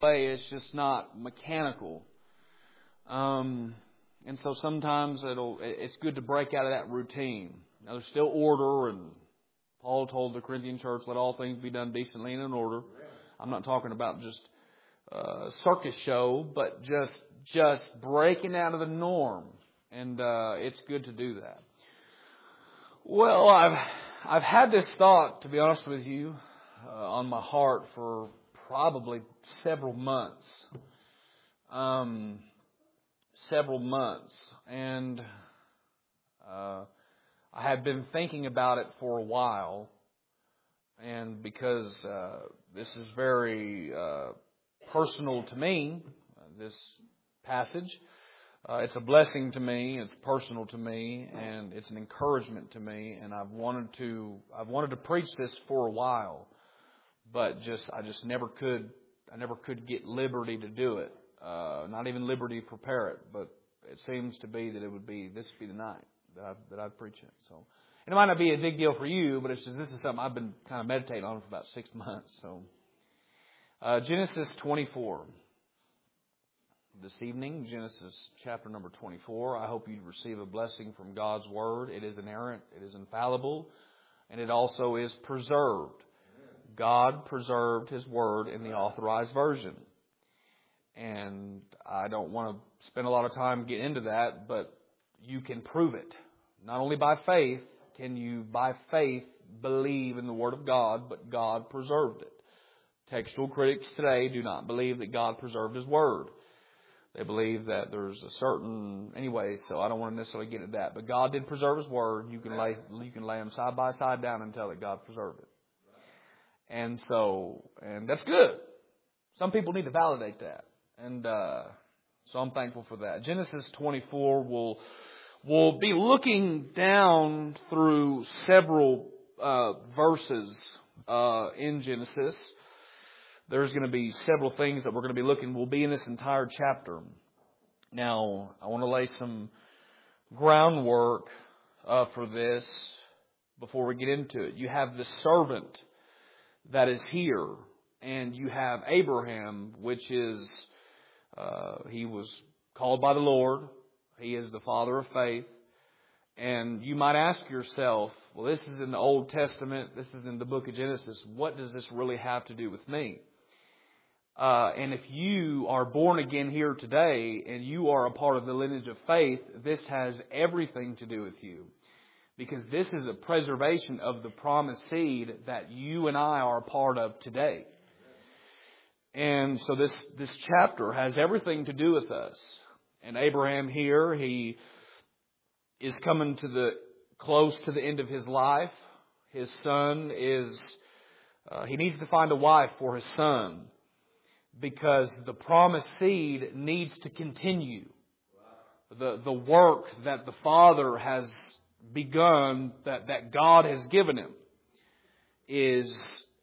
way. It's just not mechanical. And so sometimes it's good to break out of that routine. Now there's still order, and Paul told the Corinthian church, let all things be done decently and in order. I'm not talking about just circus show, but just breaking out of the norm. And it's good to do that. Well, I've had this thought, to be honest with you, on my heart for probably several months. And I had been thinking about it for a while, and because this is very personal to me, this passage, it's a blessing to me, it's personal to me, and it's an encouragement to me, and I've wanted to preach this for a while, but I just never could get liberty to do it. Not even liberty to prepare it, but it seems to be that this would be the night that I'd preach it. So, and it might not be a big deal for you, but this is something I've been kind of meditating on for about 6 months. So, Genesis 24. This evening, Genesis chapter number 24. I hope you receive a blessing from God's Word. It is inerrant, it is infallible, and it also is preserved. God preserved His Word in the Authorized Version. And I don't want to spend a lot of time getting into that, but you can prove it. Not only by faith can you, by faith, believe in the Word of God, but God preserved it. Textual critics today do not believe that God preserved His Word. They believe that there's a certain... Anyway, so I don't want to necessarily get into that. But God did preserve His Word. You can lay them side by side down and tell that God preserved it. And that's good. Some people need to validate that. And so I'm thankful for that. Genesis 24 will be looking down through several verses in Genesis. There's going to be several things that we're going to be looking. We'll be in this entire chapter. Now, I want to lay some groundwork for this before we get into it. You have the servant that is here, and you have Abraham, which is... he was called by the Lord. He is the father of faith. And you might ask yourself, well, this is in the Old Testament. This is in the book of Genesis. What does this really have to do with me? And if you are born again here today and you are a part of the lineage of faith, this has everything to do with you. Because this is a preservation of the promised seed that you and I are a part of today. And so this chapter has everything to do with us. And Abraham here, he is coming close to the end of his life. His son he needs to find a wife for his son, because the promised seed needs to continue. The work that the Father has begun, that God has given him, is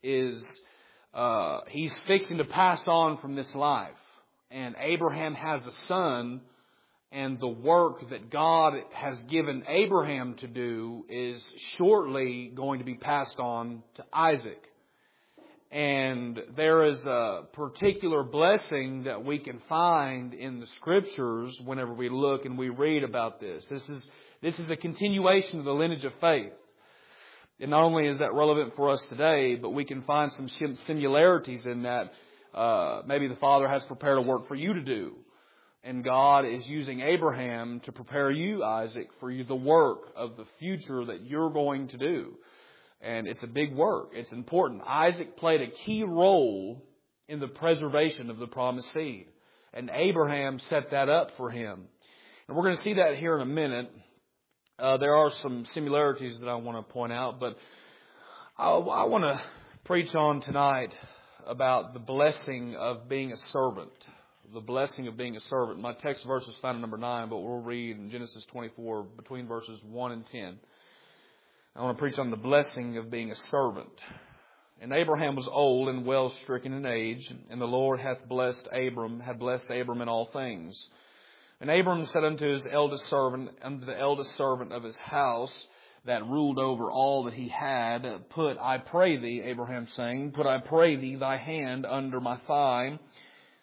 he's fixing to pass on from this life. And Abraham has a son, and the work that God has given Abraham to do is shortly going to be passed on to Isaac. And there is a particular blessing that we can find in the Scriptures whenever we look and we read about this. This is a continuation of the lineage of faith. And not only is that relevant for us today, but we can find some similarities in that maybe the Father has prepared a work for you to do. And God is using Abraham to prepare you, Isaac, for the work of the future that you're going to do. And it's a big work. It's important. Isaac played a key role in the preservation of the promised seed. And Abraham set that up for him. And we're going to see that here in a minute. There are some similarities that I want to point out, but I want to preach on tonight about the blessing of being a servant. The blessing of being a servant. My text verse is found in number 9, but we'll read in Genesis 24 between verses 1 and 10. I want to preach on the blessing of being a servant. And Abraham was old and well stricken in age, and the Lord had blessed Abram in all things. And Abram said unto the eldest servant of his house that ruled over all that he had, Put, I pray thee, Abraham saying, Put, I pray thee, thy hand under my thigh,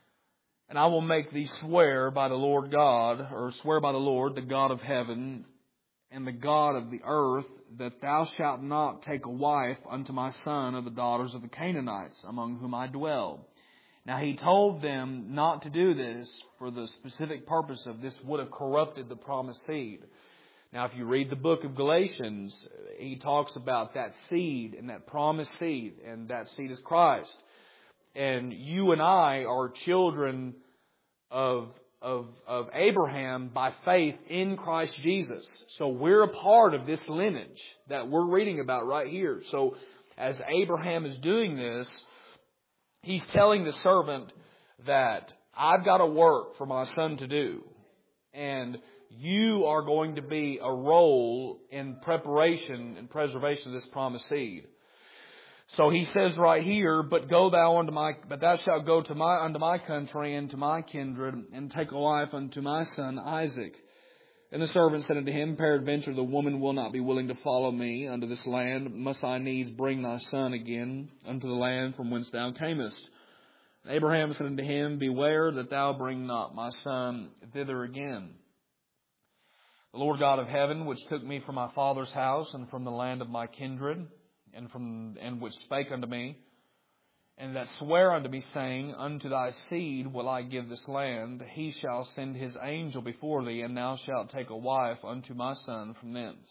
And I will make thee swear by the Lord God, or swear by the Lord, the God of heaven, and the God of the earth, that thou shalt not take a wife unto my son of the daughters of the Canaanites, among whom I dwell. Now he told them not to do this for the specific purpose of this would have corrupted the promised seed. Now if you read the book of Galatians, he talks about that seed and that promised seed, and that seed is Christ. And you and I are children of Abraham by faith in Christ Jesus. So we're a part of this lineage that we're reading about right here. So as Abraham is doing this, he's telling the servant that I've got a work for my son to do. And you are going to be a role in preparation and preservation of this promised seed. So he says right here, but thou shalt go unto my country and to my kindred, and take a wife unto my son Isaac. And the servant said unto him, peradventure the woman will not be willing to follow me unto this land. Must I needs bring thy son again unto the land from whence thou camest? And Abraham said unto him, beware that thou bring not my son thither again. The Lord God of heaven, which took me from my father's house and from the land of my kindred, and which spake unto me, and that sware unto me, saying, unto thy seed will I give this land, he shall send his angel before thee, and thou shalt take a wife unto my son from thence.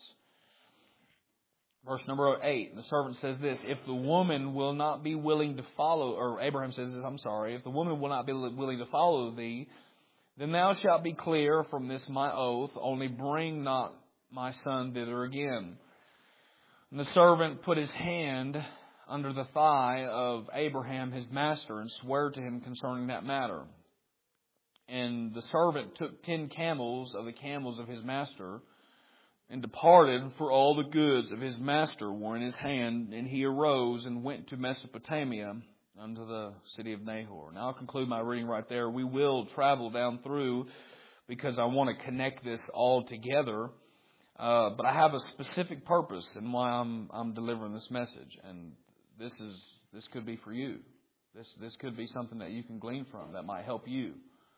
Verse number 8, the servant says this, if the woman will not be willing to follow, or Abraham says this, if the woman will not be willing to follow thee, then thou shalt be clear from this my oath, only bring not my son thither again. And the servant put his hand under the thigh of Abraham his master, and sware to him concerning that matter. And the servant took 10 camels of the camels of his master, and departed, for all the goods of his master were in his hand. And he arose and went to Mesopotamia, unto the city of Nahor. Now I'll conclude my reading right there. We will travel down through, because I want to connect this all together. But I have a specific purpose in why I'm delivering this message, and this could be for you. This could be something that you can glean from that might help you.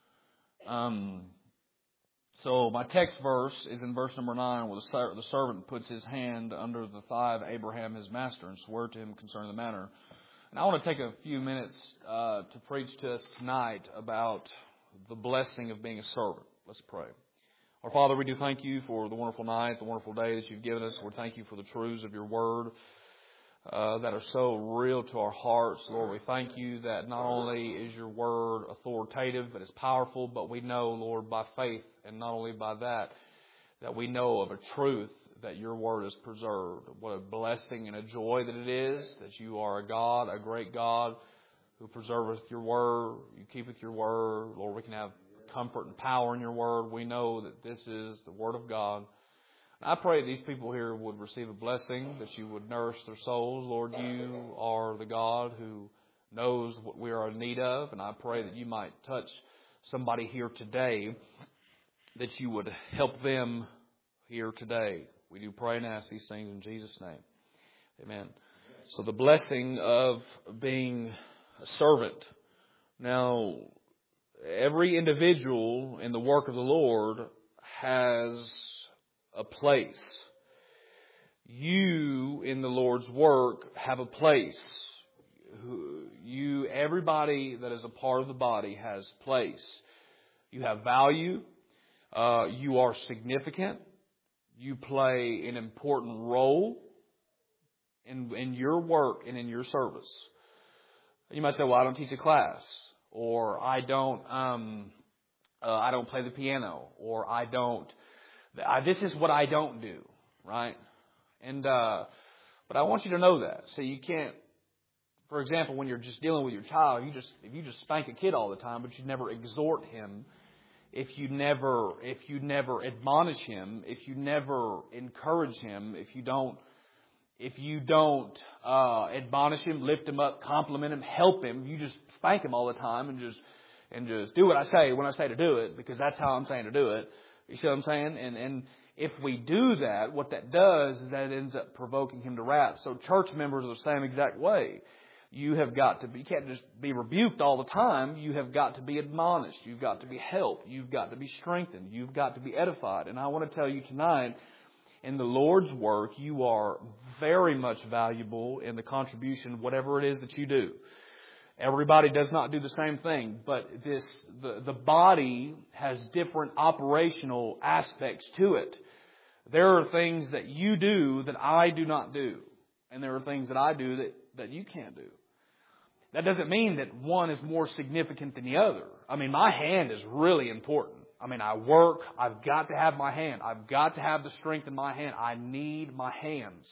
So my text verse is in verse number 9, where the servant puts his hand under the thigh of Abraham his master, and swore to him concerning the matter. And I want to take a few minutes to preach to us tonight about the blessing of being a servant. Let's pray. Our Father, we do thank you for the wonderful night, the wonderful day that you've given us. We thank you for the truths of your word that are so real to our hearts. Lord, we thank you that not only is your word authoritative, but it's powerful, but we know, Lord, by faith, and not only by that we know of a truth that your word is preserved. What a blessing and a joy that it is, that you are a God, a great God, who preserveth your word, you keepeth your word. Lord, we can have comfort and power in your word. We know that this is the word of God. And I pray that these people here would receive a blessing, that you would nourish their souls. Lord, you are the God who knows what we are in need of, and I pray that you might touch somebody here today, that you would help them here today. We do pray and ask these things in Jesus' name. Amen. So the blessing of being a servant. Now, every individual in the work of the Lord has a place. You in the Lord's work have a place. Everybody that is a part of the body has place. You have value. You are significant. You play an important role in your work and in your service. You might say, well, I don't teach a class, or I don't play the piano, or this is what I don't do, right? And but I want you to know that. So you can't, for example, when you're just dealing with your child, if you just spank a kid all the time, but you never exhort him, if you never admonish him, if you never encourage him, if you don't admonish him, lift him up, compliment him, help him, you just spank him all the time and just do what I say when I say to do it, because that's how I'm saying to do it. You see what I'm saying? And if we do that, what that does is that it ends up provoking him to wrath. So church members are the same exact way. You can't just be rebuked all the time. You have got to be admonished. You've got to be helped. You've got to be strengthened. You've got to be edified. And I want to tell you tonight, in the Lord's work, you are very much valuable in the contribution, whatever it is that you do. Everybody does not do the same thing, but the body has different operational aspects to it. There are things that you do that I do not do, and there are things that I do that you can't do. That doesn't mean that one is more significant than the other. I mean, my hand is really important. I mean, I work, I've got to have my hand. I've got to have the strength in my hand. I need my hands.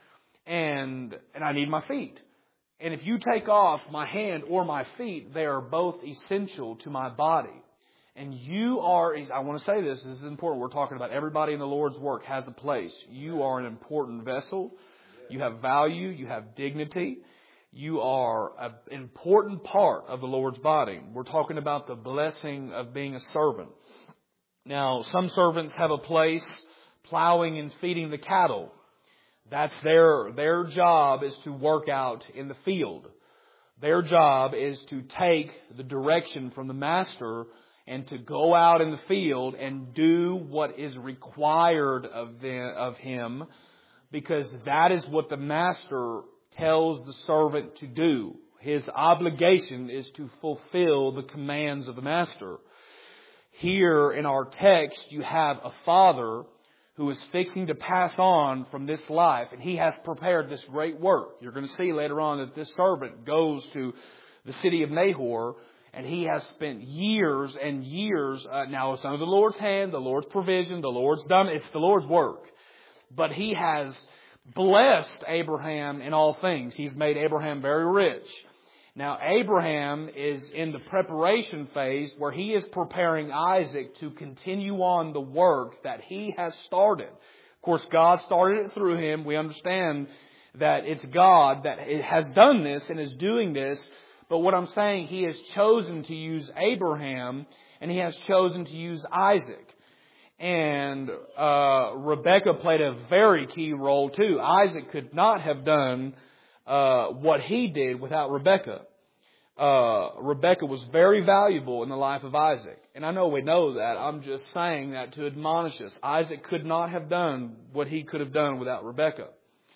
And I need my feet. And if you take off my hand or my feet, they are both essential to my body. And you are, I want to say this is important. We're talking about everybody in the Lord's work has a place. You are an important vessel. You have value. You have dignity. You are an important part of the Lord's body. We're talking about the blessing of being a servant. Now, some servants have a place plowing and feeding the cattle. That's their job is to work out in the field. Their job is to take the direction from the master and to go out in the field and do what is required of him, because that is what the master tells the servant to do. His obligation is to fulfill the commands of the master. Here in our text, you have a father who is fixing to pass on from this life, and he has prepared this great work. You're going to see later on that this servant goes to the city of Nahor, and he has spent years and years. Now it's under the Lord's hand, the Lord's provision, the Lord's done. It's the Lord's work. But he has blessed Abraham in all things. He's made Abraham very rich. Now Abraham is in the preparation phase where he is preparing Isaac to continue on the work that he has started. Of course, God started it through him. We understand that it's God that has done this and is doing this. But what I'm saying, he has chosen to use Abraham and he has chosen to use Isaac. And Rebekah played a very key role too. Isaac could not have done what he did without Rebekah. Rebekah was very valuable in the life of Isaac. And I know we know that. I'm just saying that to admonish us. Isaac could not have done what he could have done without Rebekah.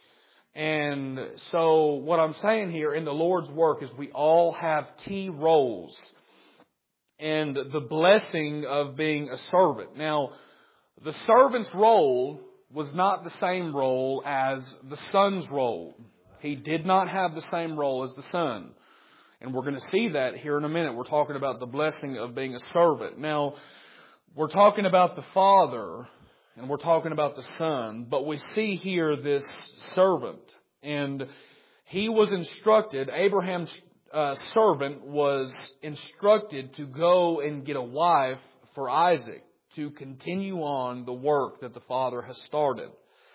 And so what I'm saying here in the Lord's work is we all have key roles. And the blessing of being a servant. Now, the servant's role was not the same role as the son's role. He did not have the same role as the son. And we're going to see that here in a minute. We're talking about the blessing of being a servant. Now, we're talking about the father and we're talking about the son. But we see here this servant. And he was instructed, Abraham's servant was instructed to go and get a wife for Isaac to continue on the work that the father has started.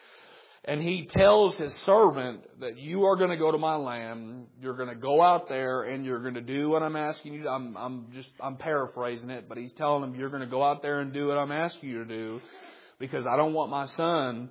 And he tells his servant that you are going to go to my land. You're going to go out there and you're going to do what I'm asking you to. I'm paraphrasing it, but he's telling him you're going to go out there and do what I'm asking you to do, because I don't want my son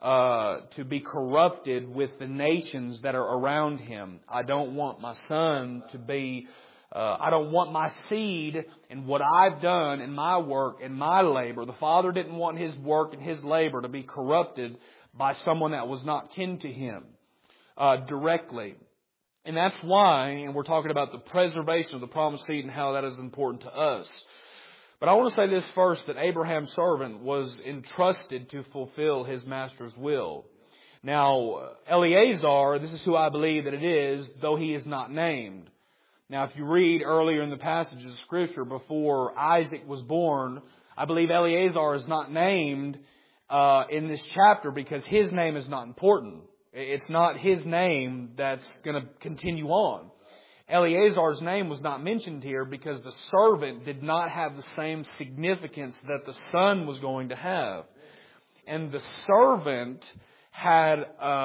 to be corrupted with the nations that are around him. I don't want my son to be. I don't want my seed and what I've done in my work and my labor. The father didn't want his work and his labor to be corrupted by someone that was not kin to him directly. And that's why, and we're talking about the preservation of the promised seed and how that is important to us. But I want to say this first, that Abraham's servant was entrusted to fulfill his master's will. Now, Eleazar, this is who I believe that it is, though he is not named. Now, if you read earlier in the passages of Scripture before Isaac was born, I believe Eleazar is not named in this chapter because his name is not important. It's not his name that's going to continue on. Eleazar's name was not mentioned here because the servant did not have the same significance that the son was going to have. And the servant had,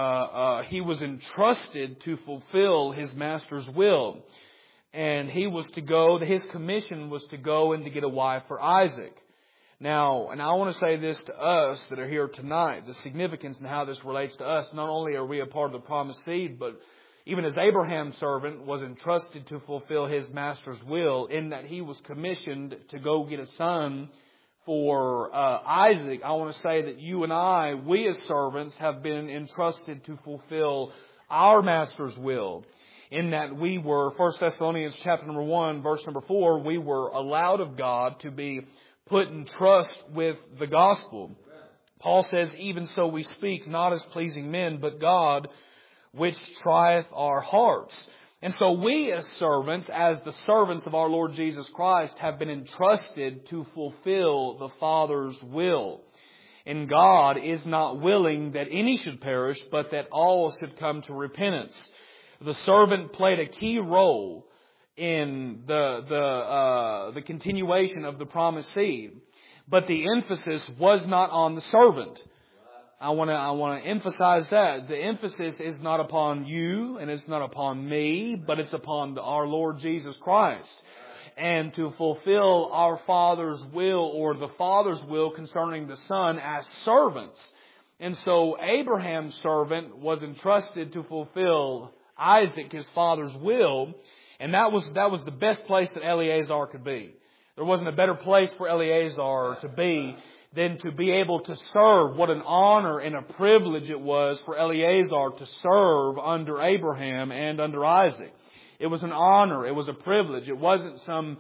he was entrusted to fulfill his master's will. And he was to go, his commission was to go and to get a wife for Isaac. Now, and I want to say this to us that are here tonight, the significance and how this relates to us. Not only are we a part of the promised seed, but Even as Abraham's servant was entrusted to fulfill his master's will, in that he was commissioned to go get a son for Isaac, I want to say that you and I, we as servants, have been entrusted to fulfill our master's will. In that we were, 1 Thessalonians chapter number 1, verse number 4, we were allowed of God to be put in trust with the gospel. Paul says, even so we speak not as pleasing men, but God, which trieth our hearts. And so we as servants, as the servants of our Lord Jesus Christ, have been entrusted to fulfill the Father's will. And God is not willing that any should perish, but that all should come to repentance. The servant played a key role in the continuation of the promised seed. But the emphasis was not on the servant. I want to emphasize that. The emphasis is not upon you and it's not upon me, but it's upon our Lord Jesus Christ. And to fulfill our Father's will, or the Father's will concerning the Son, as servants. And so Abraham's servant was entrusted to fulfill Isaac, his father's will. And that was the best place that Eleazar could be. There wasn't a better place for Eleazar to be than to be able to serve. What an honor and a privilege it was for Eleazar to serve under Abraham and under Isaac. It was an honor. It was a privilege. It wasn't some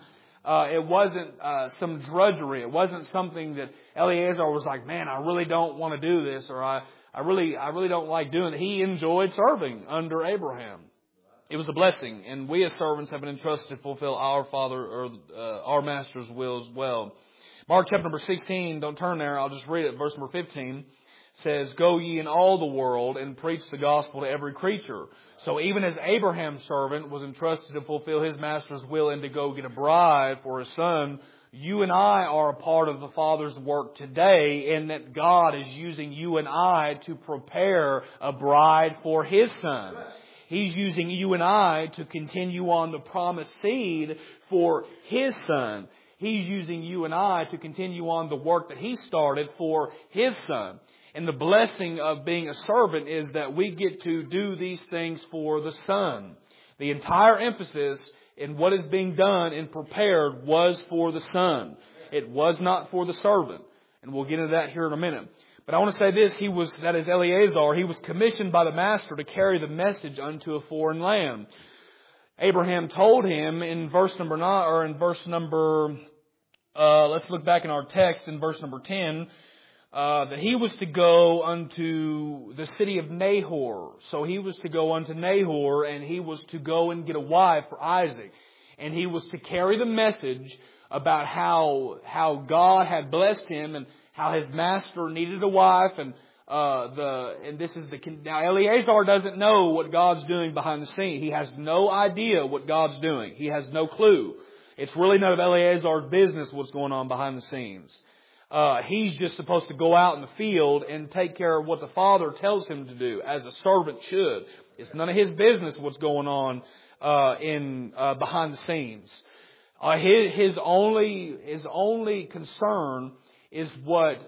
drudgery. It wasn't something that Eleazar was like, man, I really don't want to do this, or I really don't like doing it. He enjoyed serving under Abraham. It was a blessing, and we as servants have been entrusted to fulfill our Father or our Master's will as well. Mark chapter number 16, don't turn there, I'll just read it. Verse number 15 says, go ye in all the world and preach the gospel to every creature. So even as Abraham's servant was entrusted to fulfill his master's will and to go get a bride for his son, you and I are a part of the Father's work today, in that God is using you and I to prepare a bride for His Son. He's using you and I to continue on the promised seed for His Son. He's using you and I to continue on the work that He started for His Son. And the blessing of being a servant is that we get to do these things for the Son. The entire emphasis in what is being done and prepared was for the Son. It was not for the servant. And we'll get into that here in a minute. But I want to say this, that is Eleazar, he was commissioned by the Master to carry the message unto a foreign land. Abraham told him in verse number 9, or in verse number, let's look back in our text in verse number 10, that he was to go unto the city of Nahor. So he was to go unto Nahor, and he was to go and get a wife for Isaac. And he was to carry the message about how God had blessed him and how his master needed a wife. And now Eleazar doesn't know what God's doing behind the scene. He has no idea what God's doing. He has no clue. It's really none of Eleazar's business what's going on behind the scenes. He's just supposed to go out in the field and take care of what the Father tells him to do, as a servant should. It's none of his business what's going on behind the scenes. His only concern is what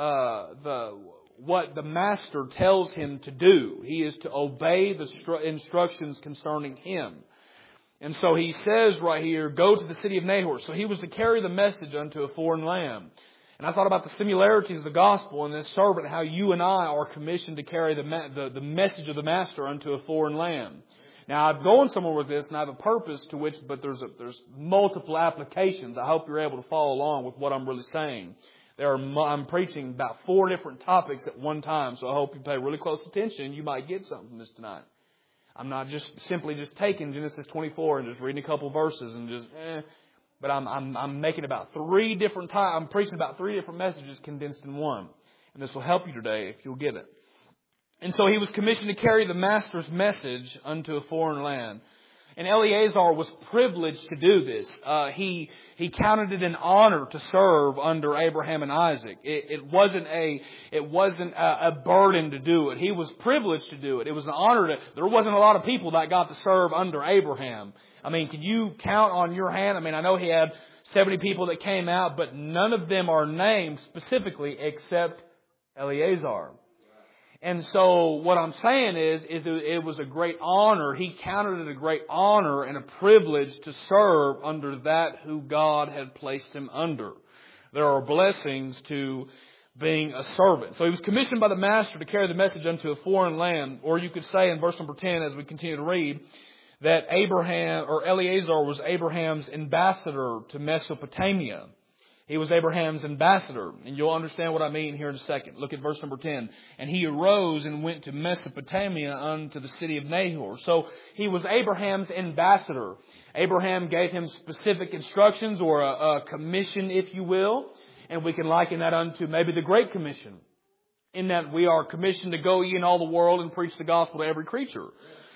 the Master tells him to do. He is to obey the instructions concerning him. And so he says right here, go to the city of Nahor. So he was to carry the message unto a foreign land. And I thought about the similarities of the gospel and this servant, how you and I are commissioned to carry the message of the Master unto a foreign land. Now, I'm going somewhere with this, and I have a purpose to which, but there's multiple applications. I hope you're able to follow along with what I'm really saying. I'm preaching about 4 different topics at one time, so I hope you pay really close attention. You might get something from this tonight. I'm not just simply taking Genesis 24 and just reading a couple verses and just but I'm making about 3 different times. I'm preaching about 3 different messages condensed in one, and this will help you today if you'll get it. And so he was commissioned to carry the Master's message unto a foreign land. And Eleazar was privileged to do this. He counted it an honor to serve under Abraham and Isaac. It wasn't a burden to do it. He was privileged to do it. It was an honor there wasn't a lot of people that got to serve under Abraham. I mean, can you count on your hand? I mean, I know he had 70 people that came out, but none of them are named specifically except Eleazar. And so what I'm saying is it was a great honor. He counted it a great honor and a privilege to serve under that who God had placed him under. There are blessings to being a servant. So he was commissioned by the master to carry the message unto a foreign land. Or you could say in verse number 10 as we continue to read, that Abraham, or Eleazar, was Abraham's ambassador to Mesopotamia. He was Abraham's ambassador. And you'll understand what I mean here in a second. Look at verse number 10. And he arose and went to Mesopotamia unto the city of Nahor. So he was Abraham's ambassador. Abraham gave him specific instructions, or a commission, if you will. And we can liken that unto maybe the Great Commission, in that we are commissioned to go ye in all the world and preach the gospel to every creature.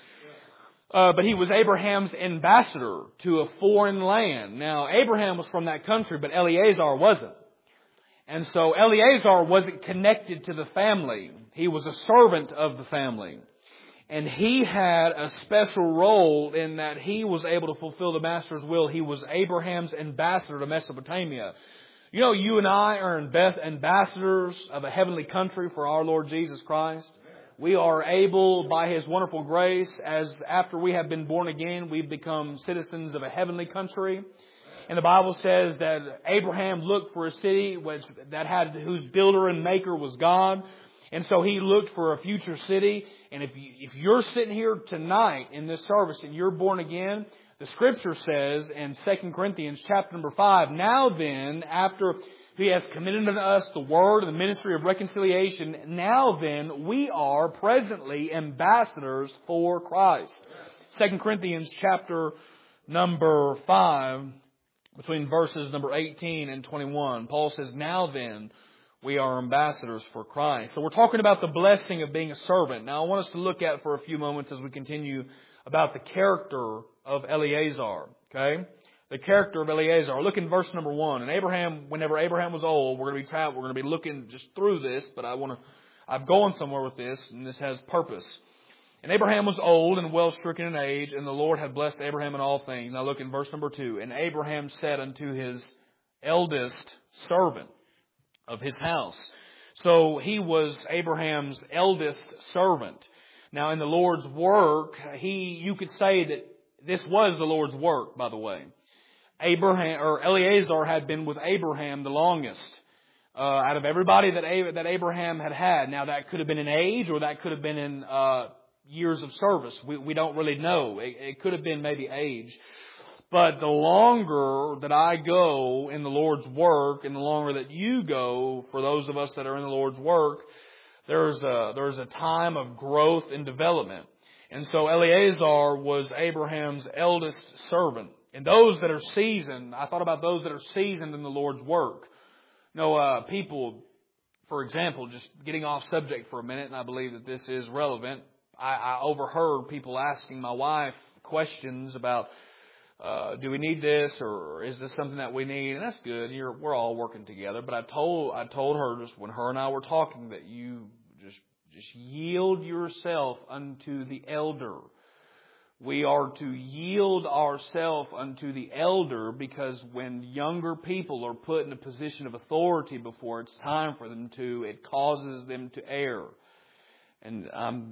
But he was Abraham's ambassador to a foreign land. Now, Abraham was from that country, but Eleazar wasn't. And so Eleazar wasn't connected to the family. He was a servant of the family. And he had a special role in that he was able to fulfill the master's will. He was Abraham's ambassador to Mesopotamia. You know, you and I are ambassadors of a heavenly country for our Lord Jesus Christ. We are able, by His wonderful grace, as after we have been born again, we've become citizens of a heavenly country. And the Bible says that Abraham looked for a city whose builder and maker was God. And so he looked for a future city. And if you're sitting here tonight in this service and you're born again, the Scripture says in 2 Corinthians chapter number 5, now then, after He has committed unto us the word and the ministry of reconciliation, now then, we are presently ambassadors for Christ. 2 Corinthians chapter number 5, between verses number 18 and 21, Paul says, now then, we are ambassadors for Christ. So we're talking about the blessing of being a servant. Now I want us to look at for a few moments as we continue about the character of Eleazar. Okay? The character of Eleazar. Look in verse number 1. And Abraham, whenever Abraham was old, we're going to be looking just through this, but I'm going somewhere with this, and this has purpose. And Abraham was old and well stricken in age, and the Lord had blessed Abraham in all things. Now look in verse number 2. And Abraham said unto his eldest servant of his house. So he was Abraham's eldest servant. Now in the Lord's work, you could say that this was the Lord's work, by the way. Eleazar had been with Abraham the longest out of everybody that Abraham had. Now that could have been in age, or that could have been in years of service. We don't really know. It could have been maybe age. But the longer that I go in the Lord's work, and the longer that you go, for those of us that are in the Lord's work, there's a time of growth and development. And so Eleazar was Abraham's eldest servant. And those that are seasoned, I thought about those that are seasoned in the Lord's work. People, for example, just getting off subject for a minute, and I believe that this is relevant. I overheard people asking my wife questions about, do we need this, or is this something that we need? And that's good. We're all working together. But I told her just when her and I were talking that you just yield yourself unto the elder. We are to yield ourselves unto the elder, because when younger people are put in a position of authority before it's time for them to, it causes them to err. And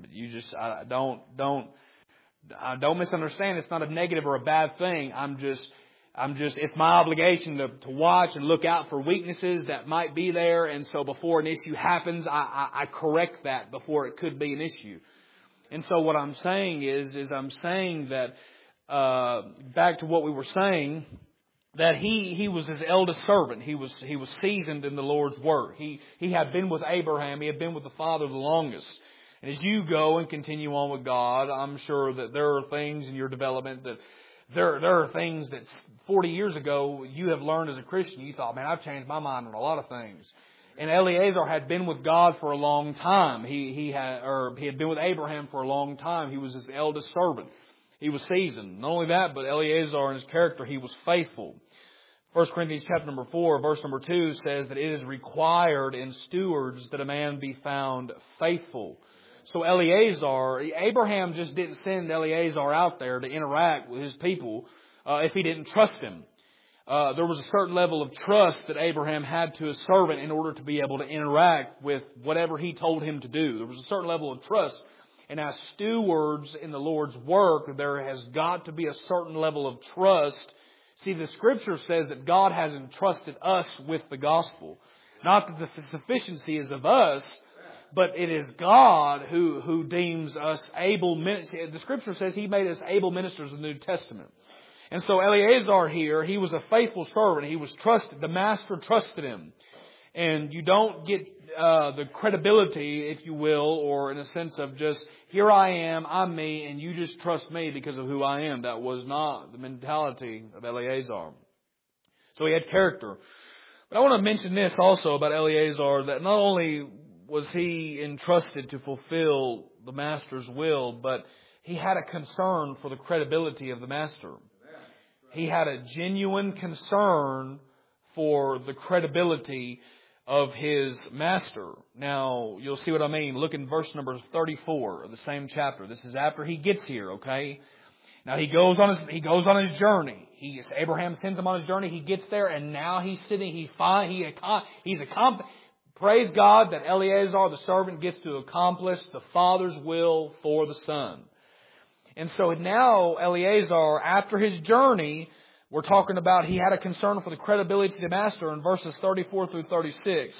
don't misunderstand. It's not a negative or a bad thing. It's my obligation to watch and look out for weaknesses that might be there. And so before an issue happens, I correct that before it could be an issue. And so what I'm saying is I'm saying that, back to what we were saying, that he was his eldest servant. He was seasoned in the Lord's work. He had been with Abraham. He had been with the Father the longest. And as you go and continue on with God, I'm sure that there are things in your development that there are things that 40 years ago you have learned as a Christian. You thought, man, I've changed my mind on a lot of things. And Eleazar had been with God for a long time. He had been with Abraham for a long time. He was his eldest servant. He was seasoned. Not only that, but Eleazar in his character, he was faithful. 1 Corinthians chapter number 4, verse number 2 says that it is required in stewards that a man be found faithful. So Abraham just didn't send Eleazar out there to interact with his people if he didn't trust him. There was a certain level of trust that Abraham had to his servant in order to be able to interact with whatever he told him to do. There was a certain level of trust. And as stewards in the Lord's work, there has got to be a certain level of trust. See, the Scripture says that God has entrusted us with the gospel. Not that the sufficiency is of us, but it is God who deems us able ministers. The Scripture says He made us able ministers of the New Testament. And so Eleazar here, he was a faithful servant. He was trusted. The master trusted him. And you don't get the credibility, if you will, or in a sense of just, here I am, I'm me, and you just trust me because of who I am. That was not the mentality of Eleazar. So he had character. But I want to mention this also about Eleazar, that not only was he entrusted to fulfill the master's will, but he had a concern for the credibility of the master. He had a genuine concern for the credibility of his master. Now, you'll see what I mean. Look in verse number 34 of the same chapter. This is after he gets here, okay? Now, he goes on his journey. Abraham sends him on his journey. He gets there, and now he's sitting. Praise God that Eleazar, the servant, gets to accomplish the Father's will for the Son. And so now Eleazar, after his journey, we're talking about he had a concern for the credibility of the master in verses 34 through 36.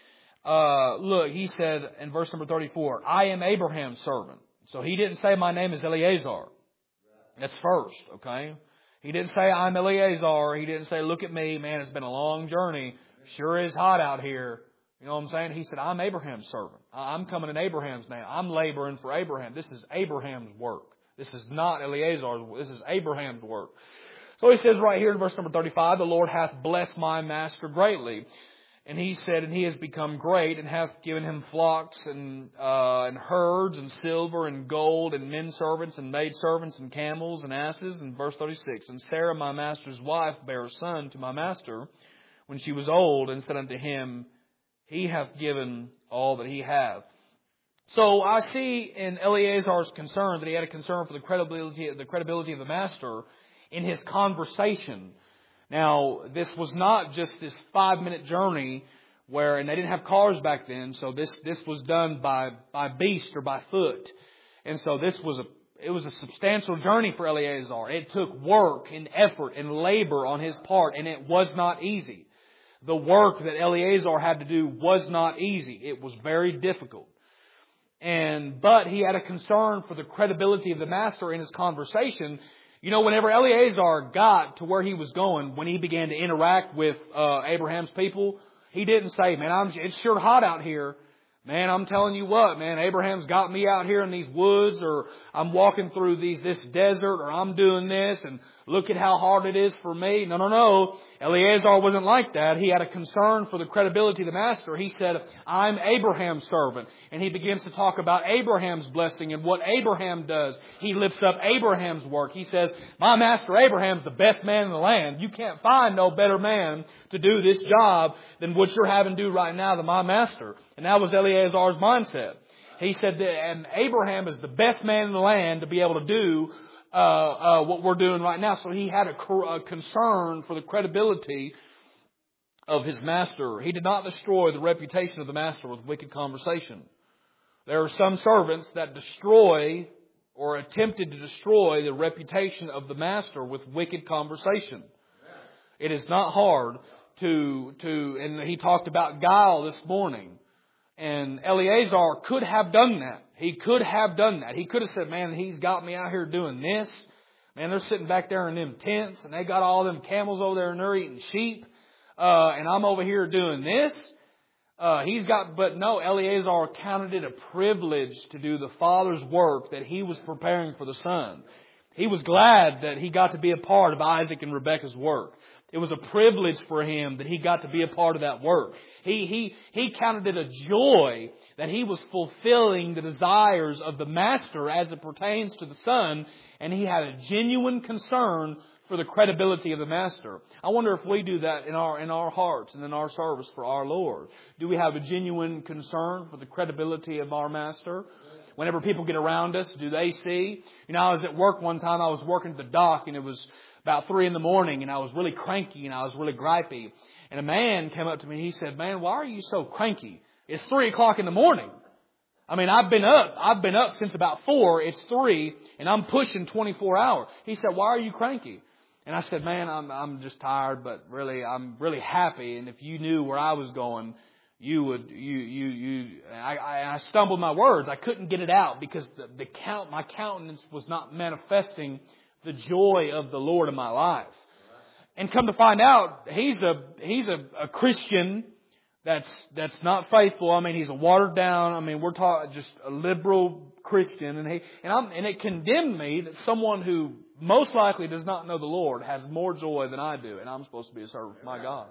Look, he said in verse number 34, I am Abraham's servant. So he didn't say my name is Eleazar. That's first, okay? He didn't say I'm Eleazar. He didn't say, look at me, man, it's been a long journey. Sure is hot out here. You know what I'm saying? He said, I'm Abraham's servant. I'm coming in Abraham's name. I'm laboring for Abraham. This is Abraham's work. This is not Eleazar's work. This is Abraham's work. So he says right here in verse number 35, the Lord hath blessed my master greatly. And he said, and he has become great, and hath given him flocks and herds and silver and gold and men servants and maid servants and camels and asses. And verse 36, and Sarah my master's wife bare a son to my master when she was old, and said unto him, he hath given all that he hath. So I see in Eleazar's concern that he had a concern for the credibility of the master in his conversation. Now, this was not just this 5-minute journey and they didn't have cars back then, so this was done by beast or by foot. And so it was a substantial journey for Eleazar. It took work and effort and labor on his part, and it was not easy. The work that Eleazar had to do was not easy. It was very difficult. But he had a concern for the credibility of the master in his conversation. You know, whenever Eleazar got to where he was going, when he began to interact with Abraham's people, he didn't say, man, it's sure hot out here. Man, I'm telling you what, man, Abraham's got me out here in these woods, or I'm walking through this desert, or I'm doing this, and look at how hard it is for me. No. Eleazar wasn't like that. He had a concern for the credibility of the master. He said, I'm Abraham's servant. And he begins to talk about Abraham's blessing and what Abraham does. He lifts up Abraham's work. He says, my master Abraham's the best man in the land. You can't find no better man to do this job than what you're having to do right now than my master. And that was Eleazar's mindset. He said that and Abraham is the best man in the land to be able to do what we're doing right now. So he had a concern for the credibility of his master. He did not destroy the reputation of the master with wicked conversation. There are some servants that destroy or attempted to destroy the reputation of the master with wicked conversation. It is not hard and he talked about guile this morning. And Eleazar could have done that. He could have done that. He could have said, man, he's got me out here doing this. Man, they're sitting back there in them tents, and they got all them camels over there, and they're eating sheep. And I'm over here doing this. But no, Eleazar counted it a privilege to do the Father's work that he was preparing for the Son. He was glad that he got to be a part of Isaac and Rebekah's work. It was a privilege for him that he got to be a part of that work. He counted it a joy that he was fulfilling the desires of the Master as it pertains to the Son, and he had a genuine concern for the credibility of the Master. I wonder if we do that in our hearts and in our service for our Lord. Do we have a genuine concern for the credibility of our Master? Whenever people get around us, do they see? You know, I was at work one time, I was working at the dock, and it was about 3 in the morning, and I was really cranky and I was really gripey. And a man came up to me and he said, "Man, why are you so cranky? It's 3 o'clock in the morning. I mean, I've been up since about 4. It's 3 and I'm pushing 24 hours. He said, "Why are you cranky?" And I said, "Man, I'm just tired, but really, I'm really happy. And if you knew where I was going, you would, I stumbled my words. I couldn't get it out because my countenance was not manifesting the joy of the Lord in my life." And come to find out, he's a Christian that's not faithful. I mean, he's a watered down. I mean, we're talking just a liberal Christian, and it condemned me that someone who most likely does not know the Lord has more joy than I do, and I'm supposed to be a servant of my God.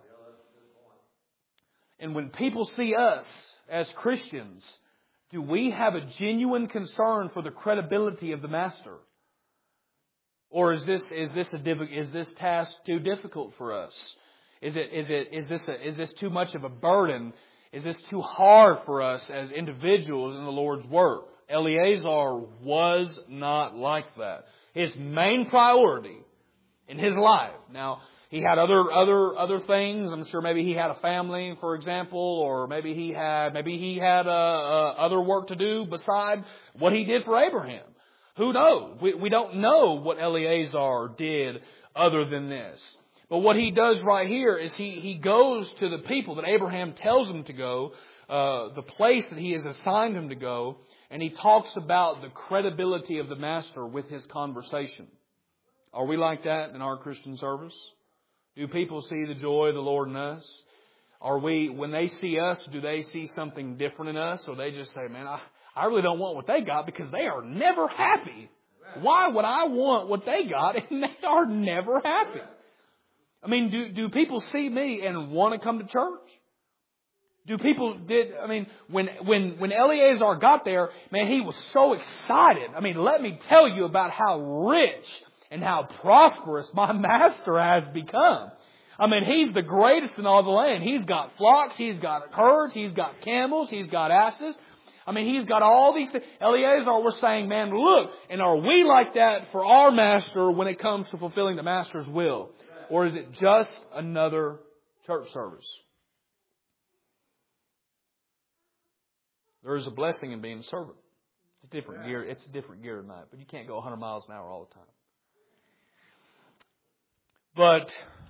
And when people see us as Christians, do we have a genuine concern for the credibility of the Master? Or is this task too difficult for us? Is this too much of a burden? Is this too hard for us as individuals in the Lord's work? Eleazar was not like that. His main priority in his life. Now, he had other things. I'm sure maybe he had a family, for example, or maybe he had other work to do beside what he did for Abraham. Who knows? We don't know what Eleazar did other than this. But what he does right here is he goes to the people that Abraham tells him to go, the place that he has assigned him to go, and he talks about the credibility of the Master with his conversation. Are we like that in our Christian service? Do people see the joy of the Lord in us? When they see us, do they see something different in us? Or they just say, "Man, I really don't want what they got because they are never happy. Why would I want what they got and they are never happy?" I mean, do people see me and want to come to church? When Eleazar got there, man, he was so excited. I mean, let me tell you about how rich and how prosperous my master has become. I mean, he's the greatest in all the land. He's got flocks, he's got herds, he's got camels, he's got asses. I mean, he's got all these things. Eleazar was saying, "Man, look, and are we like that for our master when it comes to fulfilling the master's will? Or is it just another church service?" There is a blessing in being a servant. It's a different gear. It's a different gear tonight, but you can't go 100 miles an hour all the time. But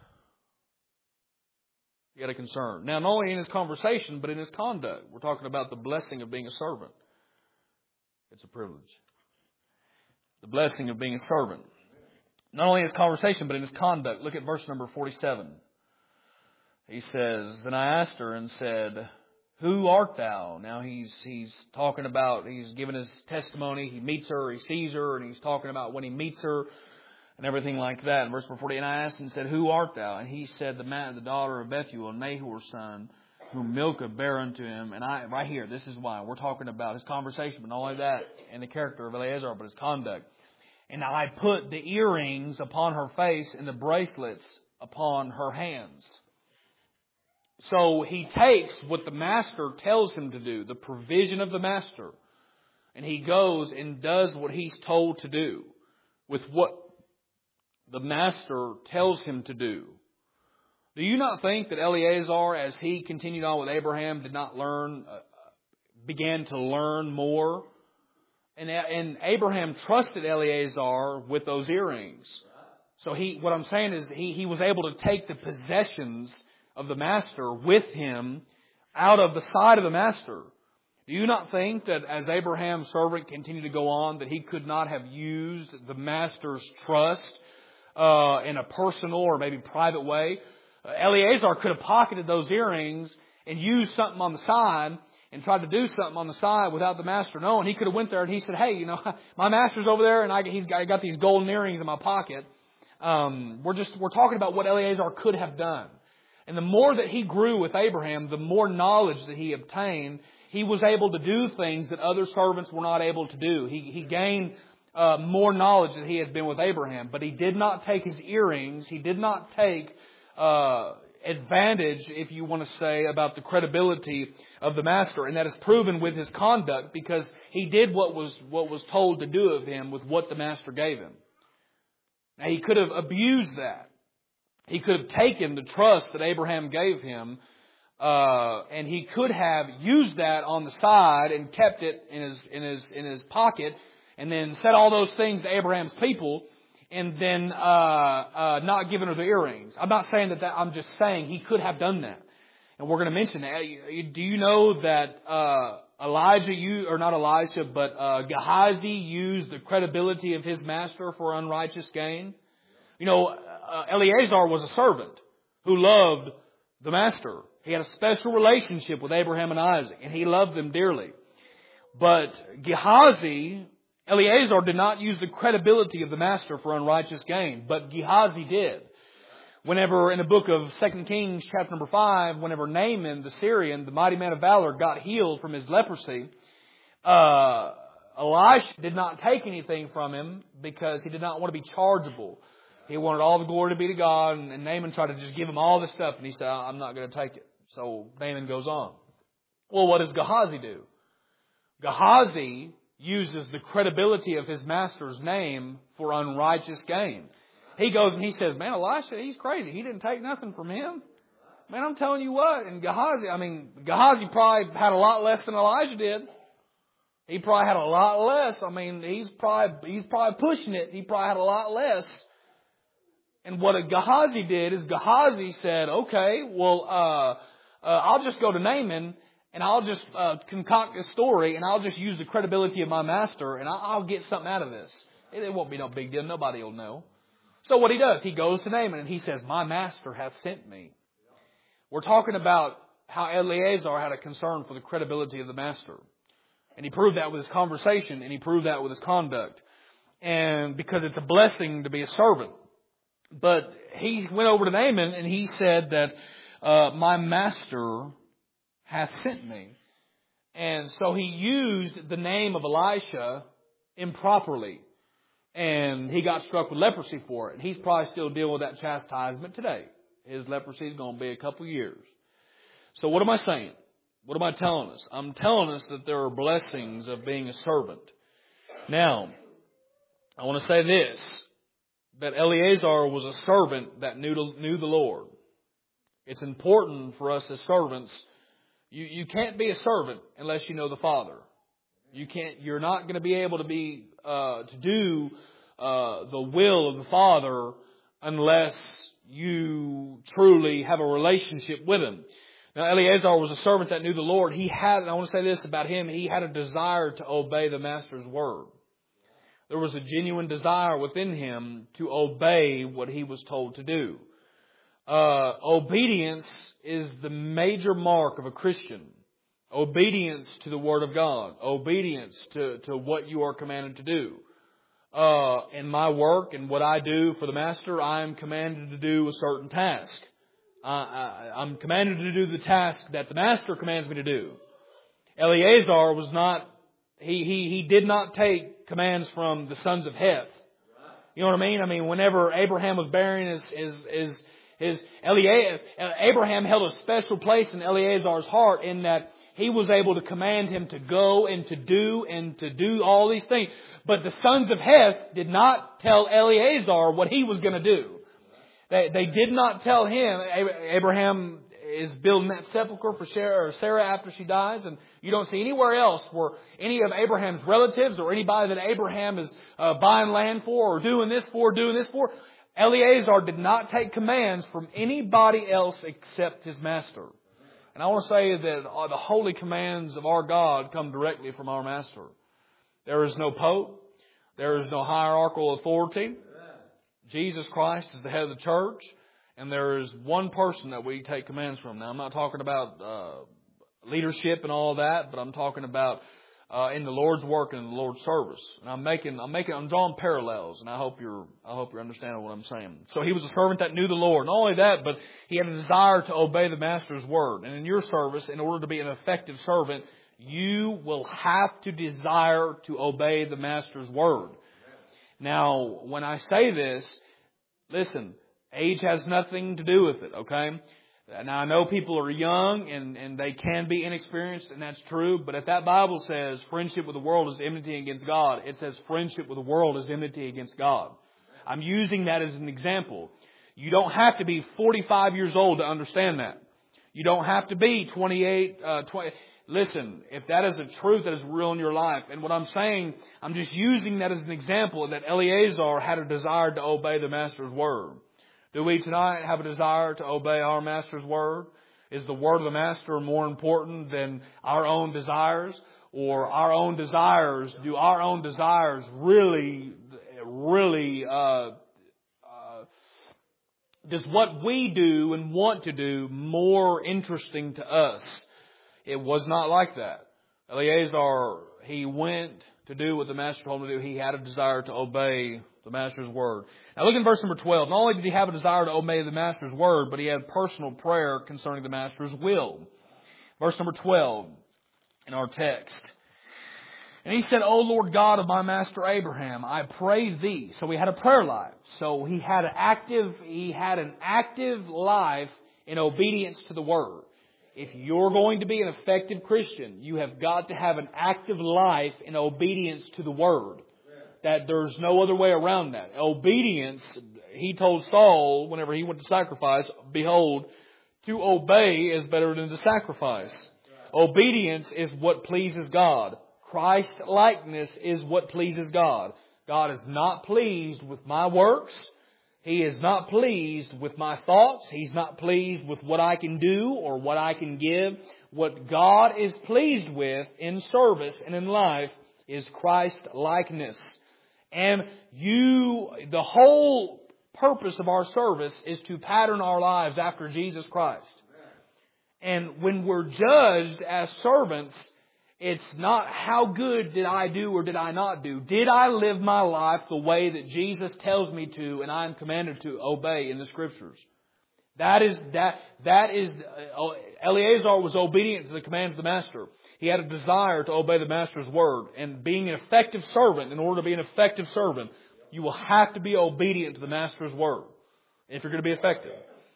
he had a concern. Now, not only in his conversation, but in his conduct. We're talking about the blessing of being a servant. It's a privilege. The blessing of being a servant. Not only in his conversation, but in his conduct. Look at verse number 47. He says, "Then I asked her and said, 'Who art thou?'" Now he's talking about, he's given his testimony. He meets her, he sees her, and he's talking about when he meets her and everything like that. In verse 40, "And I asked and said, 'Who art thou?' And he said, the daughter of Bethuel, Nahor's son, whom Milcah bare unto him." And right here, this is why we're talking about his conversation, but not only that, and the character of Eleazar, but his conduct. "And I put the earrings upon her face and the bracelets upon her hands." So he takes what the master tells him to do, the provision of the master, and he goes and does what he's told to do with what the master tells him to do. Do you not think that Eleazar, as he continued on with Abraham, began to learn more? And Abraham trusted Eleazar with those earrings. So what I'm saying is he was able to take the possessions of the master with him out of the sight of the master. Do you not think that as Abraham's servant continued to go on, that he could not have used the master's trust in a personal or maybe private way? Eleazar could have pocketed those earrings and used something on the side and tried to do something on the side without the master knowing. He could have went there and he said, "Hey, my master's over there and I got these golden earrings in my pocket." We're talking about what Eleazar could have done. And the more that he grew with Abraham, the more knowledge that he obtained, he was able to do things that other servants were not able to do. He gained more knowledge than he had been with Abraham. But he did not take his earrings. He did not take advantage, if you want to say, about the credibility of the master. And that is proven with his conduct, because he did what was told to do of him with what the master gave him. Now, he could have abused that. He could have taken the trust that Abraham gave him, and he could have used that on the side and kept it in his pocket, and then said all those things to Abraham's people, and then not given her the earrings. I'm not saying that. I'm just saying he could have done that, and we're going to mention that. Do you know that Gehazi used the credibility of his master for unrighteous gain? You know, Eleazar was a servant who loved the master. He had a special relationship with Abraham and Isaac, and he loved them dearly. But Eleazar did not use the credibility of the master for unrighteous gain, but Gehazi did. Whenever, in the book of 2 Kings, chapter number 5, whenever Naaman, the Syrian, the mighty man of valor, got healed from his leprosy, Elisha did not take anything from him because he did not want to be chargeable. He wanted all the glory to be to God, and Naaman tried to just give him all this stuff, and he said, I'm not going to take it. So Naaman goes on. Well, what does Gehazi do? Gehazi uses the credibility of his master's name for unrighteous gain. He goes and he says, man, Elisha, he's crazy. He didn't take nothing from him. Man, I'm telling you what. And Gehazi probably had a lot less than Elijah did. He probably had a lot less. I mean, he's probably pushing it. He probably had a lot less. And what Gehazi did is Gehazi said, okay, well, I'll just go to Naaman and I'll just concoct a story and I'll just use the credibility of my master and I'll get something out of this. It won't be no big deal. Nobody will know. So what he does, he goes to Naaman and he says, my master hath sent me. We're talking about how Eleazar had a concern for the credibility of the master. And he proved that with his conversation and he proved that with his conduct. And because it's a blessing to be a servant. But he went over to Naaman and he said that my master hath sent me. And so he used the name of Elisha improperly. And he got struck with leprosy for it. And he's probably still dealing with that chastisement today. His leprosy is going to be a couple years. So what am I saying? What am I telling us? I'm telling us that there are blessings of being a servant. Now, I want to say this. That Eleazar was a servant that knew the Lord. It's important for us as servants. You can't be a servant unless you know the Father. You're not going to be able to do the will of the Father unless you truly have a relationship with Him. Now, Eleazar was a servant that knew the Lord. And I want to say this about him, he had a desire to obey the Master's word. There was a genuine desire within him to obey what he was told to do. Obedience is the major mark of a Christian. Obedience to the Word of God. Obedience to what you are commanded to do. In my work and what I do for the Master, I am commanded to do a certain task. I'm commanded to do the task that the Master commands me to do. Eleazar was not, he did not take commands from the sons of Heth. You know what I mean? I mean, whenever Abraham was burying Abraham held a special place in Eleazar's heart in that he was able to command him to go and to do all these things. But the sons of Heth did not tell Eleazar what he was going to do. They did not tell him. Abraham is building that sepulcher for Sarah after she dies, and you don't see anywhere else where any of Abraham's relatives or anybody that Abraham is buying land for or doing this for. Eleazar did not take commands from anybody else except his master. And I want to say that the holy commands of our God come directly from our master. There is no pope. There is no hierarchical authority. Jesus Christ is the head of the church. And there is one person that we take commands from. Now, I'm not talking about leadership and all that, but I'm talking about in the Lord's work and in the Lord's service. And I'm drawing parallels, and I hope you're understanding what I'm saying. So he was a servant that knew the Lord. Not only that, but he had a desire to obey the Master's word. And in your service, in order to be an effective servant, you will have to desire to obey the Master's word. Now, when I say this, listen, age has nothing to do with it, okay? Now, I know people are young and they can be inexperienced, and that's true. But if that Bible says friendship with the world is enmity against God, it says friendship with the world is enmity against God. I'm using that as an example. You don't have to be 45 years old to understand that. You don't have to be 28, 20. Listen, if that is a truth that is real in your life, and what I'm saying, I'm just using that as an example that Eleazar had a desire to obey the Master's word. Do we tonight have a desire to obey our Master's word? Is the word of the Master more important than our own desires? Or our own desires, do our own desires really, does what we do and want to do more interesting to us? It was not like that. Eleazar, he went to do what the Master told him to do. He had a desire to obey the Master's word. Now look in verse number 12. Not only did he have a desire to obey the Master's word, but he had personal prayer concerning the Master's will. Verse number 12 in our text. And he said, O Lord God of my master Abraham, I pray thee. So he had a prayer life. So he had an active life in obedience to the word. If you're going to be an effective Christian, you have got to have an active life in obedience to the word. That there's no other way around that. Obedience, he told Saul whenever he went to sacrifice, behold, to obey is better than to sacrifice. Obedience is what pleases God. Christ-likeness is what pleases God. God is not pleased with my works. He is not pleased with my thoughts. He's not pleased with what I can do or what I can give. What God is pleased with in service and in life is Christ-likeness. And the whole purpose of our service is to pattern our lives after Jesus Christ. And when we're judged as servants, it's not how good did I do or did I not do. Did I live my life the way that Jesus tells me to and I am commanded to obey in the Scriptures? Eleazar was obedient to the commands of the Master. He had a desire to obey the Master's word. And being an effective servant, in order to be an effective servant, you will have to be obedient to the Master's word if you're going to be effective.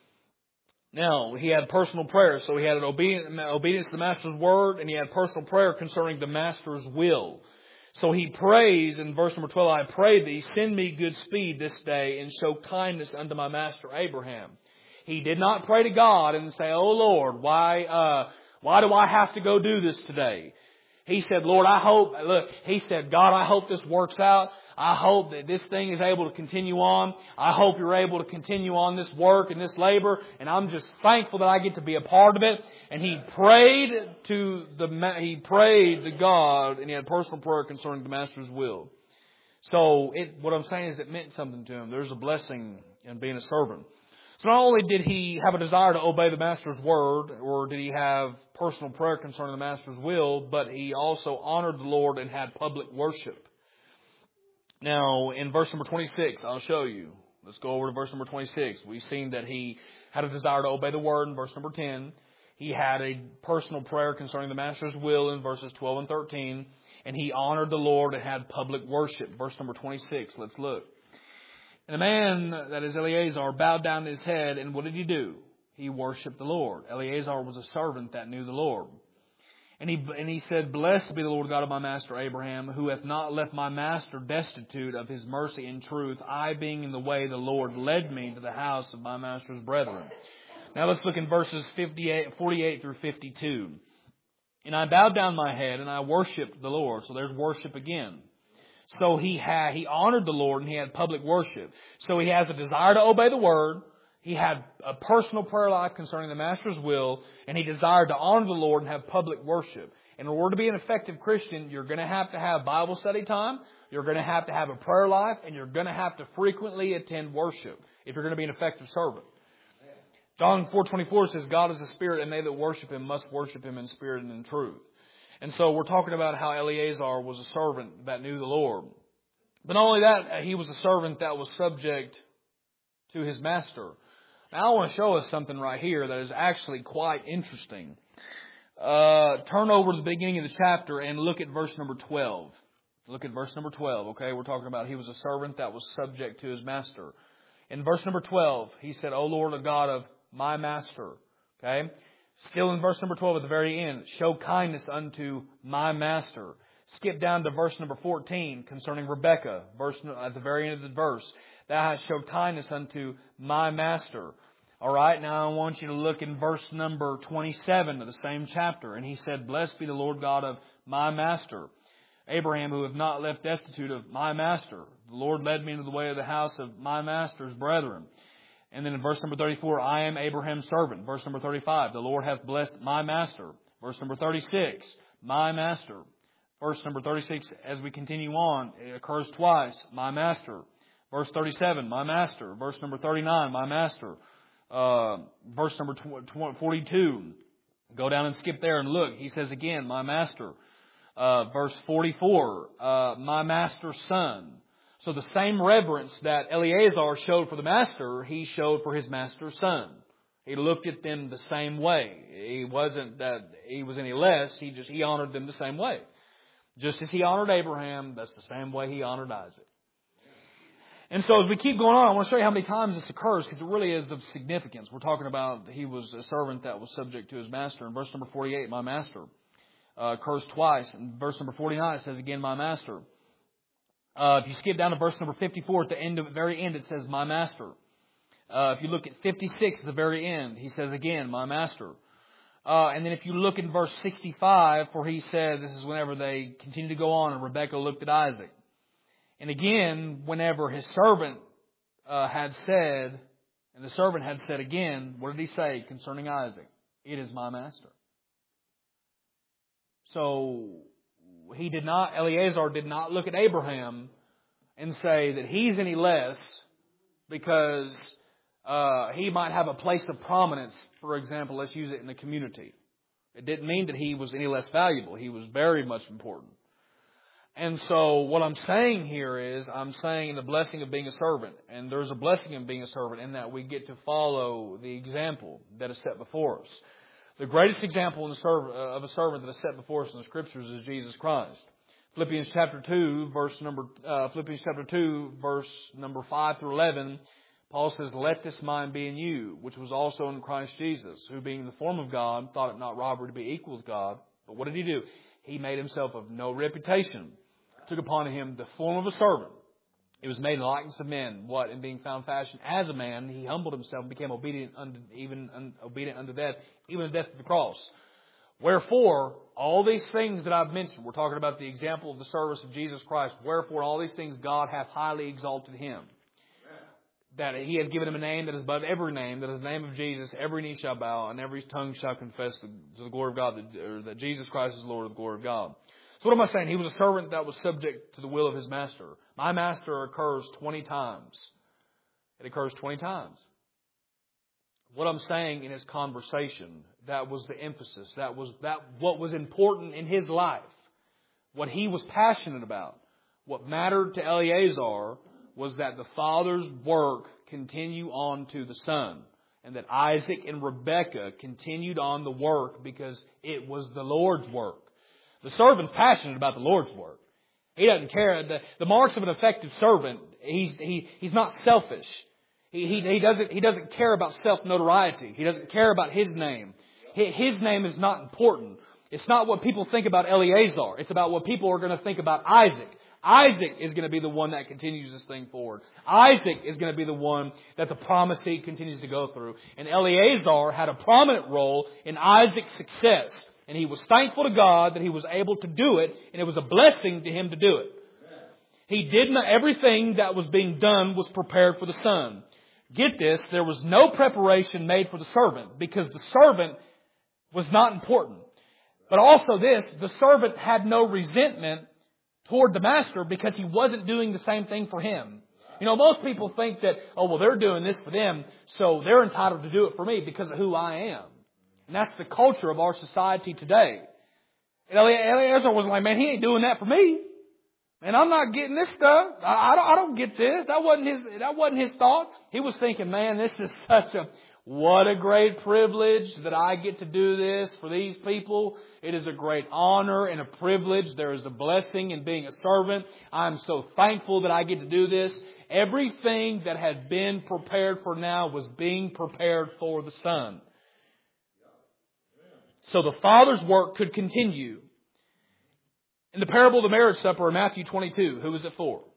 Now, he had personal prayer, so he had an obedience to the Master's word, and he had personal prayer concerning the Master's will. So he prays in verse number 12, I pray thee, send me good speed this day, and show kindness unto my master Abraham. He did not pray to God and say, oh Lord, why do I have to go do this today? He said, Lord, God, I hope this works out. I hope that this thing is able to continue on. I hope you're able to continue on this work and this labor. And I'm just thankful that I get to be a part of it. And he prayed to God, and he had personal prayer concerning the Master's will. So what I'm saying is it meant something to him. There's a blessing in being a servant. So not only did he have a desire to obey the Master's word, or did he have personal prayer concerning the Master's will, but he also honored the Lord and had public worship. Now, in verse number 26, I'll show you. Let's go over to verse number 26. We've seen that he had a desire to obey the word in verse number 10. He had a personal prayer concerning the Master's will in verses 12 and 13. And he honored the Lord and had public worship. Verse number 26, let's look. And the man, that is Eleazar, bowed down his head, and what did he do? He worshipped the Lord. Eleazar was a servant that knew the Lord. And he said, Blessed be the Lord God of my master Abraham, who hath not left my master destitute of his mercy and truth, I being in the way the Lord led me to the house of my master's brethren. Now let's look in verses 48 through 52. And I bowed down my head, and I worshipped the Lord. So there's worship again. So he honored the Lord, and he had public worship. So he has a desire to obey the word. He had a personal prayer life concerning the Master's will, and he desired to honor the Lord and have public worship. In order to be an effective Christian, you're going to have Bible study time, you're going to have a prayer life, and you're going to have to frequently attend worship if you're going to be an effective servant. John 4:24 says, God is a spirit, and they that worship him must worship him in spirit and in truth. And so we're talking about how Eleazar was a servant that knew the Lord. But not only that, he was a servant that was subject to his master. Now I want to show us something right here that is actually quite interesting. Turn over to the beginning of the chapter and look at verse number 12. Look at verse number 12, okay? We're talking about he was a servant that was subject to his master. In verse number 12, he said, O Lord, the God of my master. Okay? Still in verse number 12 at the very end, show kindness unto my master. Skip down to verse number 14 concerning Rebekah, at the very end of the verse. thou hast showed kindness unto my master. All right, now I want you to look in verse number 27 of the same chapter. And he said, Blessed be the Lord God of my master, Abraham, who have not left destitute of my master. The Lord led me into the way of the house of my master's brethren. And then in verse number 34, I am Abraham's servant. Verse number 35, the Lord hath blessed my master. Verse number 36, my master. Verse number 36, as we continue on, it occurs twice, my master. Verse 37, my master. Verse number 39, my master. Verse number 42, go down and skip there and look. He says again, my master. Verse 44, my master's son. So the same reverence that Eleazar showed for the master, he showed for his master's son. He looked at them the same way. He wasn't that he was any less. He honored them the same way. Just as he honored Abraham, that's the same way he honored Isaac. And so as we keep going on, I want to show you how many times this occurs, because it really is of significance. We're talking about he was a servant that was subject to his master. In verse number 48, my master, occurs twice. In verse number 49, it says again, my master. If you skip down to verse number 54, at the very end, it says, my master. If you look at 56, at the very end, he says again, my master. And then if you look in verse 65, for he said, this is whenever they continue to go on, and Rebekah looked at Isaac. And again, whenever his servant had said, and the servant had said again, what did he say concerning Isaac? It is my master. So Eleazar did not look at Abraham and say that he's any less because he might have a place of prominence. For example, let's use it in the community. It didn't mean that he was any less valuable. He was very much important. And so what I'm saying here is, I'm saying the blessing of being a servant. And there's a blessing in being a servant in that we get to follow the example that is set before us. The greatest example of a servant that is set before us in the Scriptures is Jesus Christ. Philippians chapter 2, verse number 5 through 11, Paul says, Let this mind be in you, which was also in Christ Jesus, who being in the form of God, thought it not robbery to be equal with God. But what did He do? He made Himself of no reputation, took upon Him the form of a servant. He was made in the likeness of men. What? In being found fashioned as a man, He humbled Himself and became obedient unto death, even the death of the cross. Wherefore, all these things that I've mentioned, we're talking about the example of the service of Jesus Christ. Wherefore, all these things God hath highly exalted Him. That He had given Him a name that is above every name, that in the name of Jesus every knee shall bow and every tongue shall confess to the glory of God, that Jesus Christ is Lord of the glory of God. So what am I saying? He was a servant that was subject to the will of his master. My master occurs 20 times. It occurs 20 times. What I'm saying in his conversation, that was the emphasis. What was important in his life. What he was passionate about. What mattered to Eleazar was that the father's work continue on to the son. And that Isaac and Rebekah continued on the work because it was the Lord's work. The servant's passionate about the Lord's work. He doesn't care. The marks of an effective servant, he's not selfish. He doesn't care about self-notoriety. He doesn't care about his name. His name is not important. It's not what people think about Eleazar. It's about what people are going to think about Isaac. Isaac is going to be the one that continues this thing forward. Isaac is going to be the one that the promised seed continues to go through. And Eleazar had a prominent role in Isaac's success. And he was thankful to God that he was able to do it. And it was a blessing to him to do it. He did not, everything that was being done was prepared for the son. Get this, there was no preparation made for the servant because the servant was not important. But also this, the servant had no resentment toward the master because he wasn't doing the same thing for him. You know, most people think that, oh, well, they're doing this for them, so they're entitled to do it for me because of who I am. And that's the culture of our society today. And Eleazar was like, man, he ain't doing that for me. And I'm not getting this stuff. I don't get this. That wasn't his thought. He was thinking, man, this is what a great privilege that I get to do this for these people. It is a great honor and a privilege. There is a blessing in being a servant. I'm so thankful that I get to do this. Everything that had been prepared for now was being prepared for the son. So the Father's work could continue. In the parable of the marriage supper in Matthew 22, who was it for?